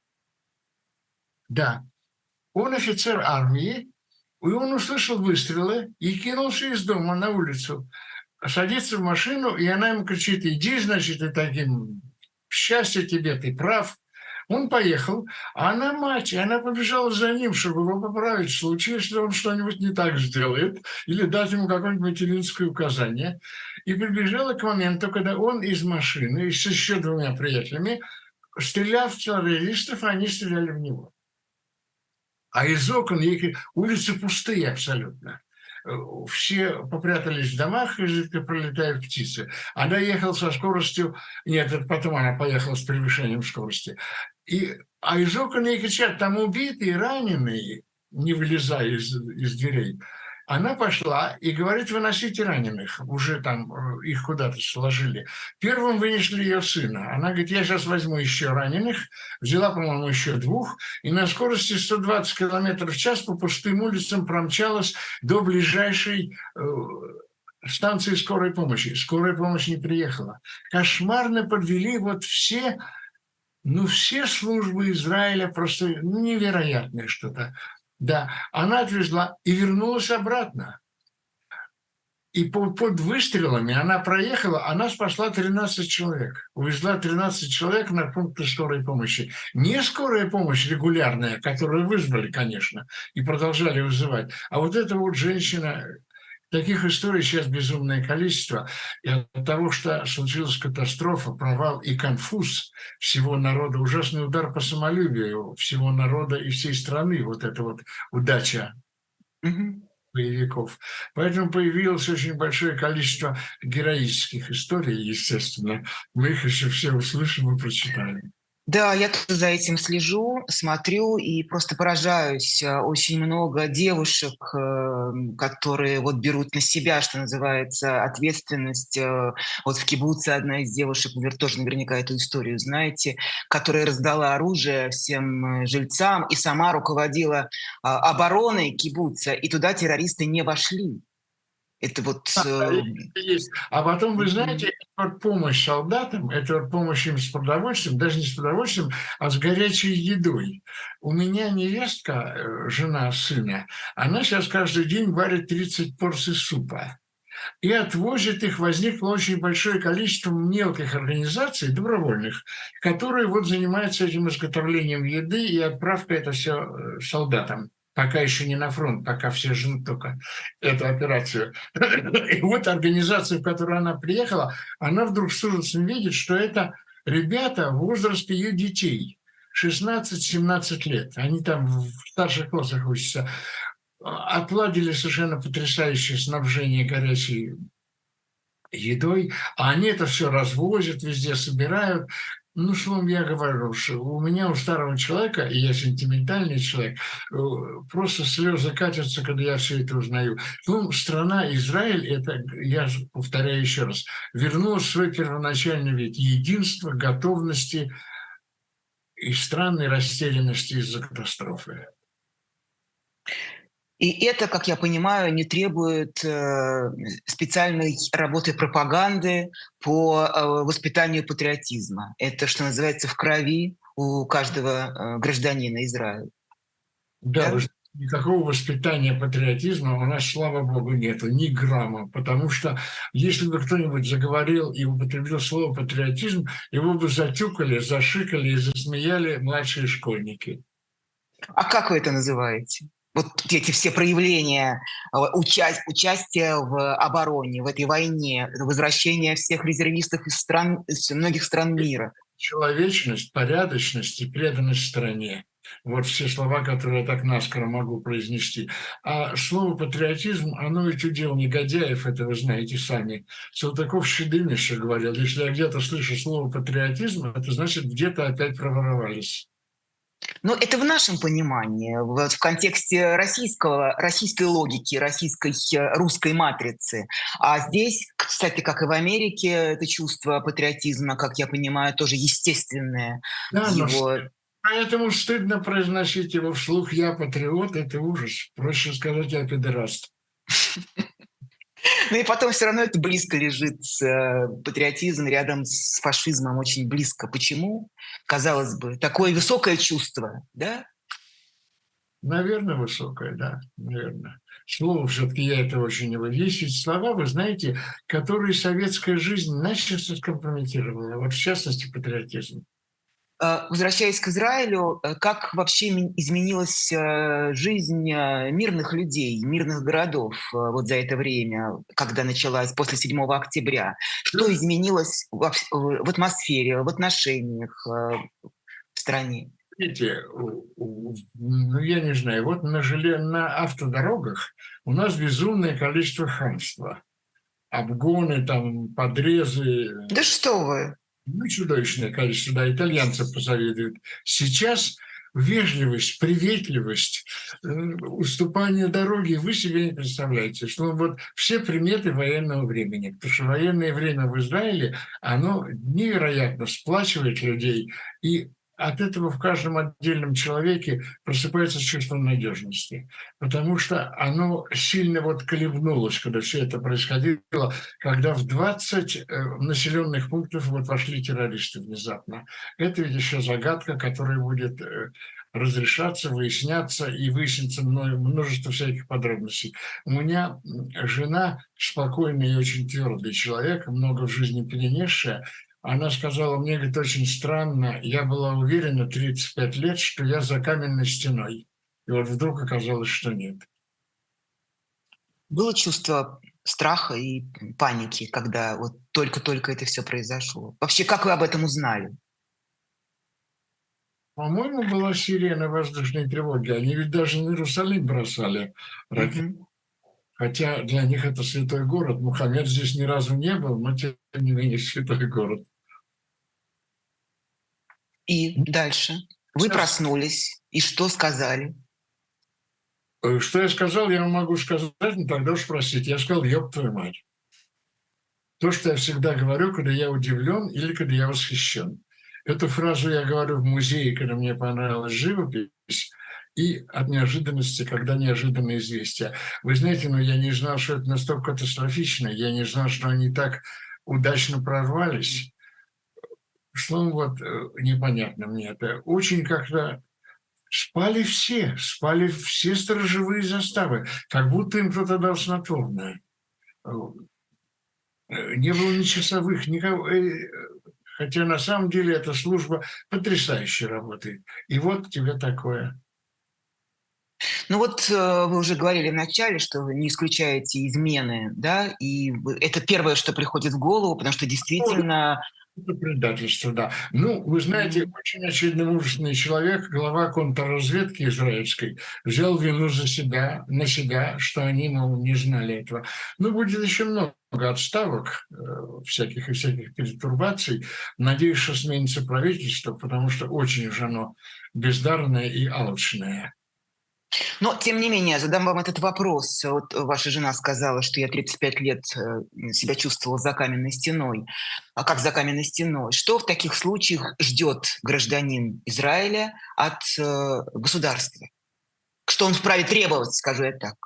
Да, он офицер армии, и он услышал выстрелы и кинулся из дома на улицу. Садится в машину, и она ему кричит: иди, значит, и таким, счастье тебе, ты прав. Он поехал, а она мать, и она побежала за ним, чтобы его поправить в случае, если он что-нибудь не так сделает, или дать ему какое-нибудь материнское указание. И прибежала к моменту, когда он из машины, с еще 2 приятелями, стрелял в террористов, а они стреляли в него. А из окон улицы пустые абсолютно. Все попрятались в домах, изредка пролетают птицы. Она ехала со скоростью... Нет, это потом она поехала с превышением скорости. А из окон ей кричат: там убитые, раненые, не вылезая из дверей. Она пошла и говорит: выносите раненых. Уже там их куда-то сложили. Первым вынесли ее сына. Она говорит: я сейчас возьму еще раненых. Взяла, по-моему, еще 2. И на скорости 120 км в час по пустым улицам промчалась до ближайшей станции скорой помощи. Скорая помощь не приехала. Кошмарно подвели вот все... Ну, все службы Израиля просто невероятное что-то. Да, она отвезла и вернулась обратно. И под выстрелами она проехала, она спасла 13 человек. Увезла 13 человек на пункты скорой помощи. Не скорая помощь регулярная, которую вызвали, конечно, и продолжали вызывать, а вот эта вот женщина. Таких историй сейчас безумное количество. И от того, что случилась катастрофа, провал и конфуз всего народа, ужасный удар по самолюбию всего народа и всей страны, вот эта вот удача Мгм. боевиков. Поэтому появилось очень большое количество героических историй, естественно. Мы их еще все услышим и прочитаем. Да, я тоже за этим слежу, смотрю и просто поражаюсь. Очень много девушек, которые вот берут на себя, что называется, ответственность. Вот в кибуце одна из девушек, вы тоже наверняка эту историю знаете, которая раздала оружие всем жильцам и сама руководила обороной кибуца, и туда террористы не вошли. Это вот... Есть. А потом, вы знаете, Мгм. это вот помощь солдатам, это вот помощь им с продовольствием, даже не с продовольствием, а с горячей едой. У меня невестка, жена сына, она сейчас каждый день варит 30 порций супа. и отвозят их. Возникло очень большое количество мелких организаций, добровольных, которые вот занимаются этим изготовлением еды и отправкой это все солдатам. Пока еще не на фронт, пока все ждут только эту операцию. И вот организация, в которую она приехала, она вдруг с ужасом видит, что это ребята возраста ее детей, 16-17 лет. Они там в старших классах учатся. Отладили совершенно потрясающее снабжение горячей едой, а они это все развозят, везде собирают. Ну, словом, я говорю, что у меня, у старого человека, и я сентиментальный человек, просто слезы катятся, когда я все это узнаю. Ну, страна Израиль, это, я повторяю еще раз, вернула свой первоначальный вид единства, готовности и странной растерянности из-за катастрофы. И это, как я понимаю, не требует специальной работы пропаганды по воспитанию патриотизма. Это, что называется, в крови у каждого гражданина Израиля. Да, Да? никакого воспитания патриотизма у нас, слава богу, нету, ни грамма. Потому что если бы кто-нибудь заговорил и употребил слово патриотизм, его бы затюкали, зашикали и засмеяли младшие школьники. А как вы это называете? Вот эти все проявления участия в обороне, в этой войне, возвращение всех резервистов из многих стран мира. Человечность, порядочность и преданность стране. Вот все слова, которые я так наскоро могу произнести. А слово патриотизм, оно ведь удел негодяев, это вы знаете сами. Салтыков-Щедрин еще говорил, если я где-то слышу слово патриотизм, это значит, где-то опять проворовались. Но это в нашем понимании, в контексте российской логики, русской матрицы. А здесь, кстати, как и в Америке, это чувство патриотизма, как я понимаю, тоже естественное. Да, но Его... поэтому стыдно произносить его вслух «я патриот», это ужас. Проще сказать «я педераст». Ну и потом все равно это близко лежит, патриотизм рядом с фашизмом очень близко. Почему? Казалось бы, такое высокое чувство, да? Наверное, высокое, да, наверное. Слово все-таки я это очень не люблю. Есть ведь слова, вы знаете, которые советская жизнь начисто скомпрометировала, вот в частности патриотизм. Возвращаясь к Израилю, как вообще изменилась жизнь мирных людей, мирных городов вот за это время, когда началась после 7 октября? Что изменилось в атмосфере, в отношениях в стране? Видите, ну я не знаю, вот на автодорогах у нас безумное количество хамства. Обгоны, там, подрезы, Да что вы! ну, чудовищное количество, да, итальянцев позавидуют. Сейчас вежливость, приветливость, уступание дороги, вы себе не представляете, что вот все приметы военного времени, потому что военное время в Израиле, оно невероятно сплачивает людей, и от этого в каждом отдельном человеке просыпается чувство надежности, потому что оно сильно вот колебнулось, когда все это происходило, когда в 20 населенных пунктов вот вошли террористы внезапно. Это ведь еще загадка, которая будет разрешаться, выясняться, и выяснится множество всяких подробностей. У меня жена спокойный и очень твердый человек, много в жизни перенесшая. Она сказала мне, говорит, очень странно, я была уверена 35 лет, что я за каменной стеной. И вот вдруг оказалось, что нет. Было чувство страха и паники, когда вот только-только это все произошло? Вообще, как вы об этом узнали? По-моему, была сирена воздушной тревоги. Они ведь даже на Иерусалим бросали ракеты. Мгм. Хотя для них это святой город. Мухаммед здесь ни разу не был, но тем не менее святой город. И дальше? Вы Сейчас, проснулись, и что сказали? что я сказал, я вам могу сказать, но тогда уж спросите. Я сказал, ёб твою мать. То, что я всегда говорю, когда я удивлен или когда я восхищен. Эту фразу я говорю в музее, когда мне понравилась живопись, и от неожиданности, когда неожиданное известие. Вы знаете, но я не знал, что это настолько катастрофично, я не знал, что они так удачно прорвались. Словом, вот непонятно мне это. Очень как-то спали все сторожевые заставы, как будто им кто-то дал снотворное. Не было ни часовых, никого. Хотя на самом деле эта служба потрясающе работает. И вот тебе такое. Ну вот вы уже говорили в начале, что вы не исключаете измены, да, и это первое, что приходит в голову, потому что действительно... Это предательство, да. Ну, вы знаете, очень очевидно мужественный человек, глава контрразведки израильской, взял вину за себя, на себя, что они, мол, не знали этого. Ну, будет еще много отставок всяких и всяких перетурбаций. Надеюсь, что сменится правительство, потому что очень уж оно бездарное и алчное. Но, тем не менее, задам вам этот вопрос. Вот ваша жена сказала, что я 35 лет себя чувствовала за каменной стеной. А как за каменной стеной? Что в таких случаях ждет гражданин Израиля от государства? Что он вправе требовать, скажу я так?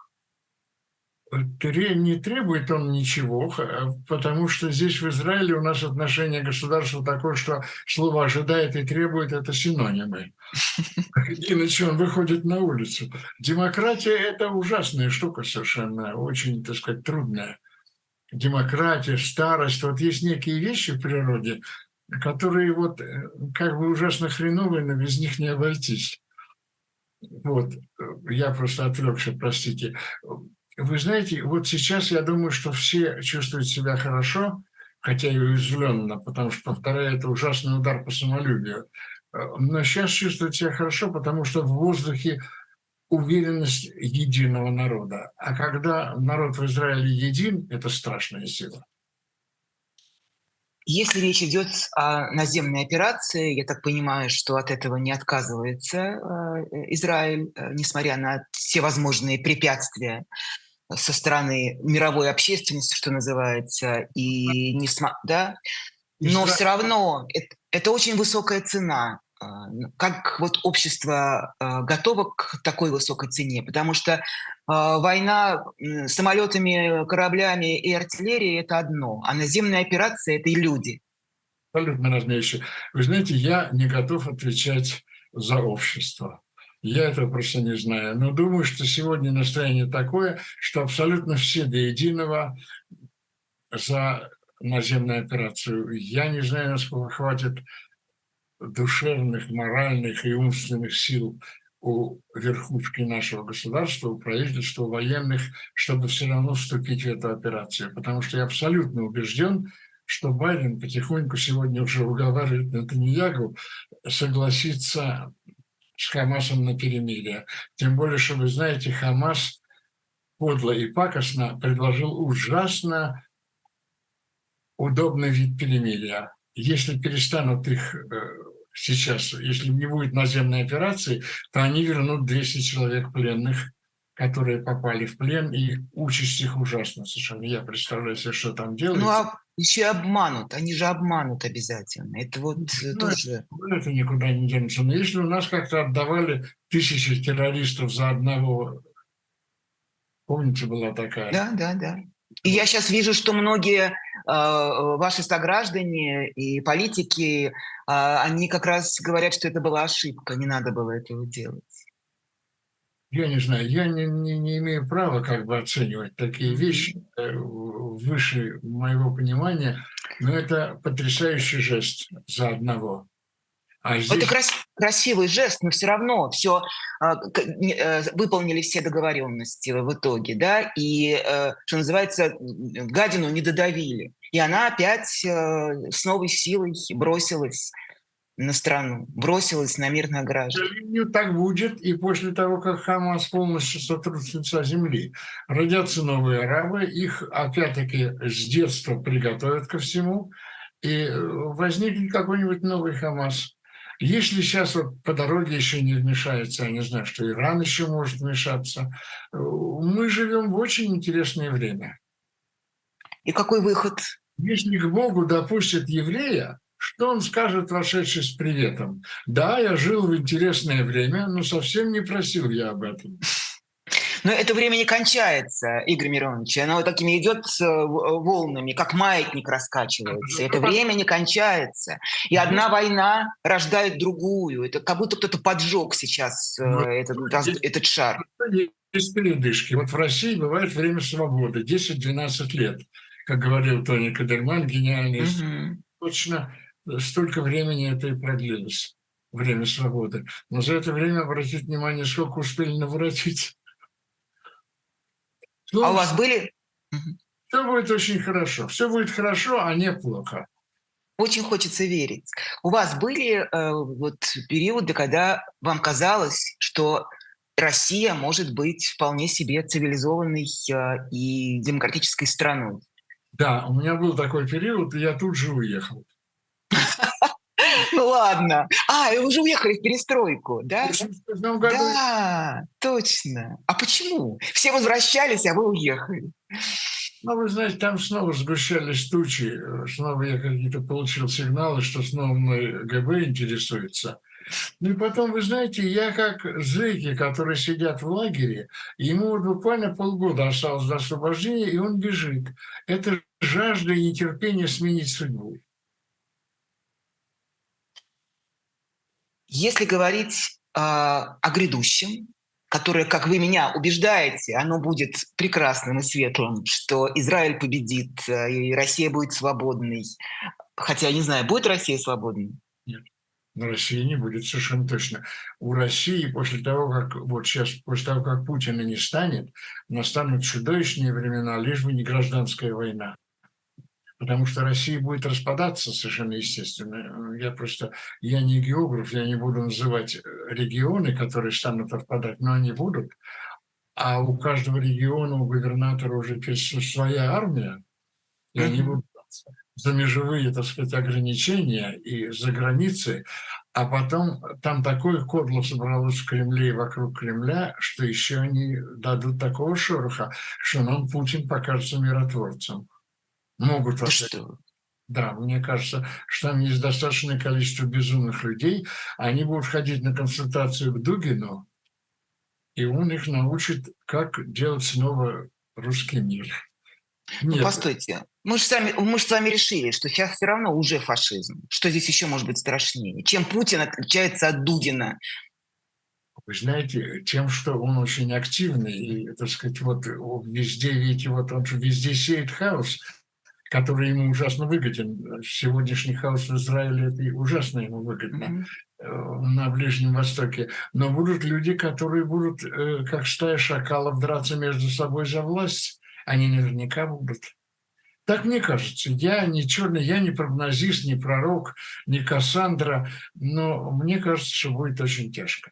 Не требует он ничего, потому что здесь, в Израиле, у нас отношение государства такое, что слово «ожидает» и «требует» — это синонимы. Иначе он выходит на улицу. Демократия — это ужасная штука совершенно, очень, так сказать, трудная. Демократия, старость. Вот есть некие вещи в природе, которые вот как бы ужасно хреновые, но без них не обойтись. Вот, я просто отвлекся, простите. Вы знаете, вот сейчас я думаю, что все чувствуют себя хорошо, хотя и уязвленно, потому что, повторяю, это ужасный удар по самолюбию. Но сейчас чувствуют себя хорошо, потому что в воздухе уверенность единого народа. А когда народ в Израиле един, это страшная сила. Если речь идет о наземной операции, я так понимаю, что от этого не отказывается Израиль, несмотря на все возможные препятствия со стороны мировой общественности, что называется, и да, но Израиль все равно это очень высокая цена. Как вот общество готово к такой высокой цене? Потому что война самолетами, кораблями и артиллерией – это одно, а наземная операция – это и люди. абсолютно разные вещи. Вы знаете, я не готов отвечать за общество. Я этого просто не знаю. Но думаю, что сегодня настроение такое, что абсолютно все до единого за наземную операцию. Я не знаю, насколько хватит душевных, моральных и умственных сил у верхушки нашего государства, у правительства, у военных, чтобы все равно вступить в эту операцию. Потому что я абсолютно убежден, что Байден потихоньку сегодня уже уговаривает Нетаньяху согласиться с Хамасом на перемирие. Тем более, что вы знаете, Хамас подло и пакостно предложил ужасно удобный вид перемирия. Если перестанут их сейчас, если не будет наземной операции, то они вернут 200 человек пленных, которые попали в плен, и участь их ужасна совершенно. Я представляю себе, что там Ну, делается. а еще и обманут. Они же обманут обязательно. Это вот Ну, тоже... это никуда не денется. Но если у нас как-то отдавали тысячи террористов за одного, помните, была такая? Да, да, да. И я сейчас вижу, что многие ваши сограждане и политики, они как раз говорят, что это была ошибка, не надо было этого делать. Я не знаю, я не имею права как бы оценивать такие вещи выше моего понимания, но это потрясающий жест за одного. А Это здесь красивый жест, но все равно все выполнили все договоренности в итоге, да, и, что называется, гадину не додавили. И она опять с новой силой бросилась на страну, бросилась на мирных к граждан. сожалению, так будет, и после того, как Хамас полностью сотрут с лица земли, родятся новые арабы, их опять-таки с детства приготовят ко всему, и возникнет какой-нибудь новый Хамас. Если сейчас вот по дороге еще не вмешается, я не знаю, что Иран еще может вмешаться, мы живем в очень интересное время. И какой выход? Если к Богу допустят еврея, что он скажет, вошедший с приветом? Да, я жил в интересное время, но совсем не просил я об этом. Но это время не кончается, Игорь Миронович. Оно вот такими идет волнами, как маятник раскачивается. Это время не кончается. И одна война рождает другую. Это как будто кто-то поджег сейчас этот шар. Есть передышки. Вот в России бывает время свободы, 10-12 лет. как говорил Тони Кадерман, гениальный, Мгм. точно столько времени это и продлилось, время свободы. Но за это время, обратите внимание, сколько успели наворотить. А у Словом, вас были? Мгм. все будет очень хорошо. Все будет хорошо, а не плохо. Очень хочется верить. У вас были вот периоды, когда вам казалось, что Россия может быть вполне себе цивилизованной и демократической страной? Да, у меня был такой период, и я тут же уехал. Ну ладно. И вы уже уехали в перестройку, В да? 1987 году, Да, точно. А почему? Все возвращались, а вы уехали. ну, вы знаете, там снова сгущались тучи, снова я какие-то получил сигналы, что снова мной ГБ интересуется. Ну и потом, вы знаете, я как зэки, которые сидят в лагере, ему вот буквально полгода осталось до освобождения, и он бежит. Это жажда и нетерпение сменить судьбу. Если говорить о грядущем, которое, как вы меня убеждаете, оно будет прекрасным и светлым, что Израиль победит, и Россия будет свободной. Хотя, не знаю, будет Россия свободной? Нет, но России не будет совершенно точно. У России после того, как вот сейчас, после того, как Путина не станет, настанут чудовищные времена, лишь бы не гражданская война. Потому что Россия будет распадаться совершенно естественно. Я не географ, я не буду называть регионы, которые станут отпадать, но они будут. А у каждого региона, у губернатора уже своя армия, и они Мгм. будут за межевые, так сказать, ограничения и за границы, а потом там такое кодло собралось в Кремле и вокруг Кремля, что еще они дадут такого шороха, что нам Путин покажется миротворцем. Могут Да вообще. что вы. Да, мне кажется, что там есть достаточное количество безумных людей. Они будут ходить на консультацию к Дугину, и он их научит, как делать снова русский мир. Ну, Нет, постойте. Мы же с вами решили, что сейчас все равно уже фашизм. Что здесь еще может быть страшнее? Чем Путин отличается от Дудина? вы знаете, тем, что он очень активный, и, так сказать, вот везде, видите, вот он же везде сеет хаос, который ему ужасно выгоден. Сегодняшний хаос в Израиле это и ужасно ему выгодно Мгм. на Ближнем Востоке. Но будут люди, которые будут, как стая шакалов, драться между собой за власть. Они наверняка будут. Так мне кажется. Я не черный, я не прогнозист, не пророк, не Кассандра, но мне кажется, что будет очень тяжко.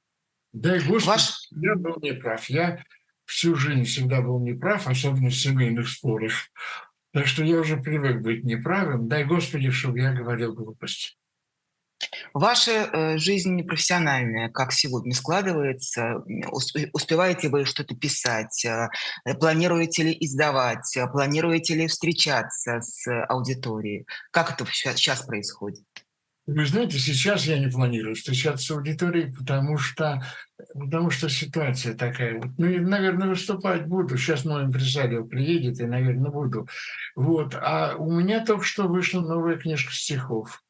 Дай Ваш Господи, я был неправ. Я всю жизнь всегда был неправ, особенно в семейных спорах. Так что я уже привык быть неправым. Дай Господи, чтобы я говорил глупость. Ваша жизнь профессиональная, как сегодня складывается? Успеваете вы что-то писать? Планируете ли издавать? Планируете ли встречаться с аудиторией? Как это сейчас происходит? Вы знаете, сейчас я не планирую встречаться с аудиторией, потому что ситуация такая. Вот. Ну, и, наверное, выступать буду. Сейчас мой импресарио приедет, и, наверное, буду. Вот. А у меня только что вышла новая книжка стихов.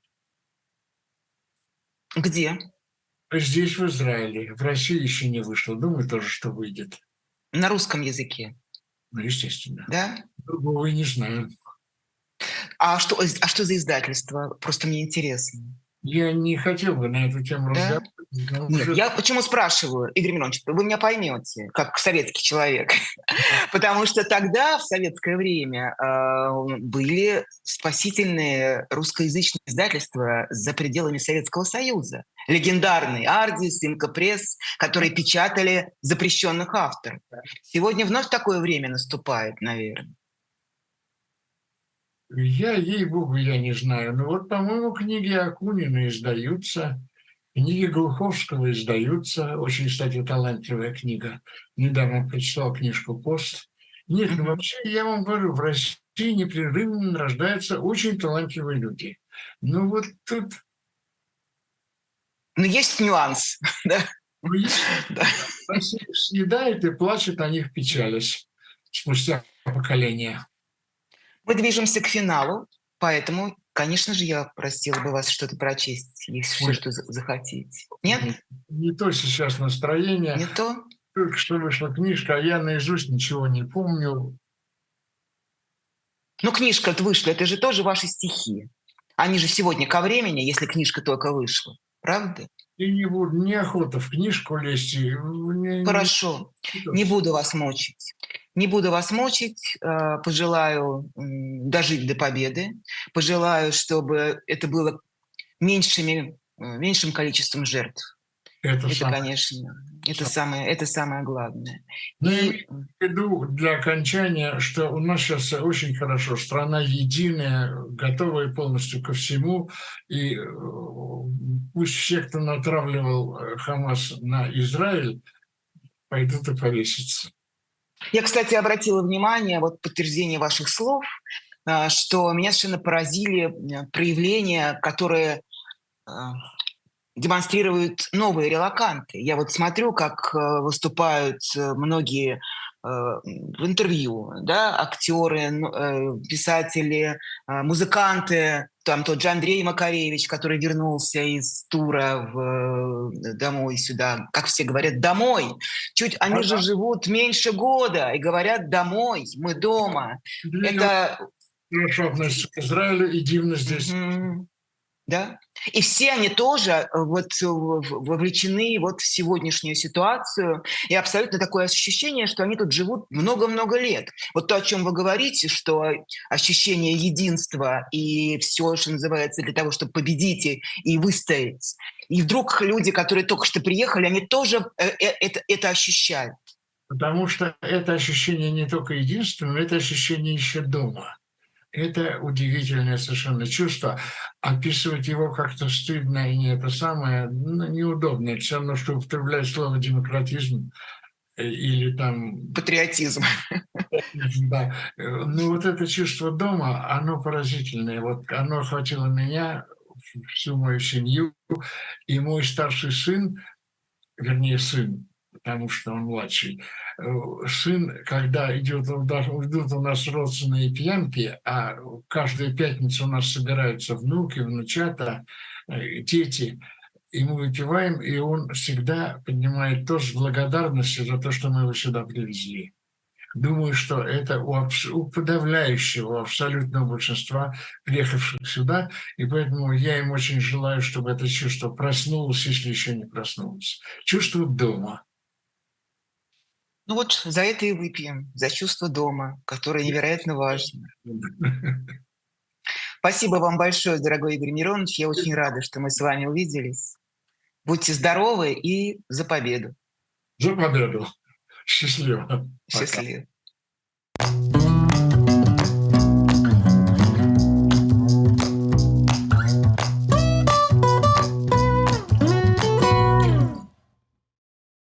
Где? Здесь, в Израиле. В России еще не вышла. Думаю, тоже, что выйдет. На русском языке, Ну, естественно. да? Другого и не знаю. А что за издательство? Просто мне интересно. Я не хотел бы на эту тему Да? разговаривать, но Нет, уже я почему спрашиваю, Игорь Миронович, вы меня поймете, как советский человек. Потому что тогда, в советское время, были спасительные русскоязычные издательства за пределами Советского Союза. Легендарный «Ардис», «Инкопресс», которые печатали запрещенных авторов. Сегодня вновь такое время наступает, наверное. я, ей-богу, я не знаю. Но вот, по-моему, книги Акунина издаются, книги Глуховского издаются. Очень, кстати, талантливая книга. Недавно прочитал книжку «Пост». Нет, ну Мгм. вообще, я вам говорю, в России непрерывно рождаются очень талантливые люди. Ну вот тут Но есть нюанс. Да? ну, есть, Да. Россия съедает и плачет о них печалясь спустя поколения. Мы движемся к финалу, поэтому, конечно же, я просила бы вас что-то прочесть, если все, Ой, что захотите. Нет? не то сейчас настроение. Не то? Только что вышла книжка, а я наизусть ничего не помню. Ну, книжка вышла, это же тоже ваши стихи. Они же сегодня ко времени, если книжка только вышла. Правда? И не буду, неохота в книжку лезть. Хорошо. Не буду вас мучить. Не буду вас мучить. Пожелаю дожить до победы. Пожелаю, чтобы это было меньшим количеством жертв. Это, конечно, это самое главное. Но я имею в виду для окончания, что у нас сейчас очень хорошо, страна единая, готовая полностью ко всему, и пусть все, кто натравливал Хамас на Израиль, пойдут и повесятся. Я, кстати, обратила внимание, вот подтверждение ваших слов, что меня совершенно поразили проявления, которые демонстрируют новые релоканты. Я вот смотрю, как выступают многие в интервью, да, актеры, писатели, музыканты, там тот же Андрей Макаревич, который вернулся из тура домой сюда, как все говорят, домой. Они же живут меньше года и говорят домой, мы дома. Это хорошо относятся к Израилю и дивно здесь. Да? И все они тоже вот вовлечены вот в сегодняшнюю ситуацию. И абсолютно такое ощущение, что они тут живут много-много лет. Вот то, о чем вы говорите, что ощущение единства и все, что называется, для того, чтобы победить и выстоять. И вдруг люди, которые только что приехали, они тоже это ощущают. Потому что это ощущение не только единства, но это ощущение еще дома. Это удивительное совершенно чувство. Описывать его как-то стыдно и не это самое, неудобно. Это все равно, что употреблять слово «демократизм» или там... Патриотизм. Да. Ну вот это чувство дома, оно поразительное. Вот оно охватило меня, всю мою семью, и мой старший сын, вернее сын, потому что он младший. Сын, когда идут у нас родственные пьянки, а каждую пятницу у нас собираются внуки, внучата, дети, и мы выпиваем, и он всегда поднимает тост с благодарностью за то, что мы его сюда привезли. Думаю, что это у подавляющего, у абсолютного большинства приехавших сюда, и поэтому я им очень желаю, чтобы это чувство проснулось, если еще не проснулось. Чувство дома. Ну вот за это и выпьем, за чувство дома, которое невероятно важно. Спасибо вам большое, дорогой Игорь Миронович. Я очень рада, что мы с вами увиделись. Будьте здоровы и за победу. За победу. Счастливо. Счастливо.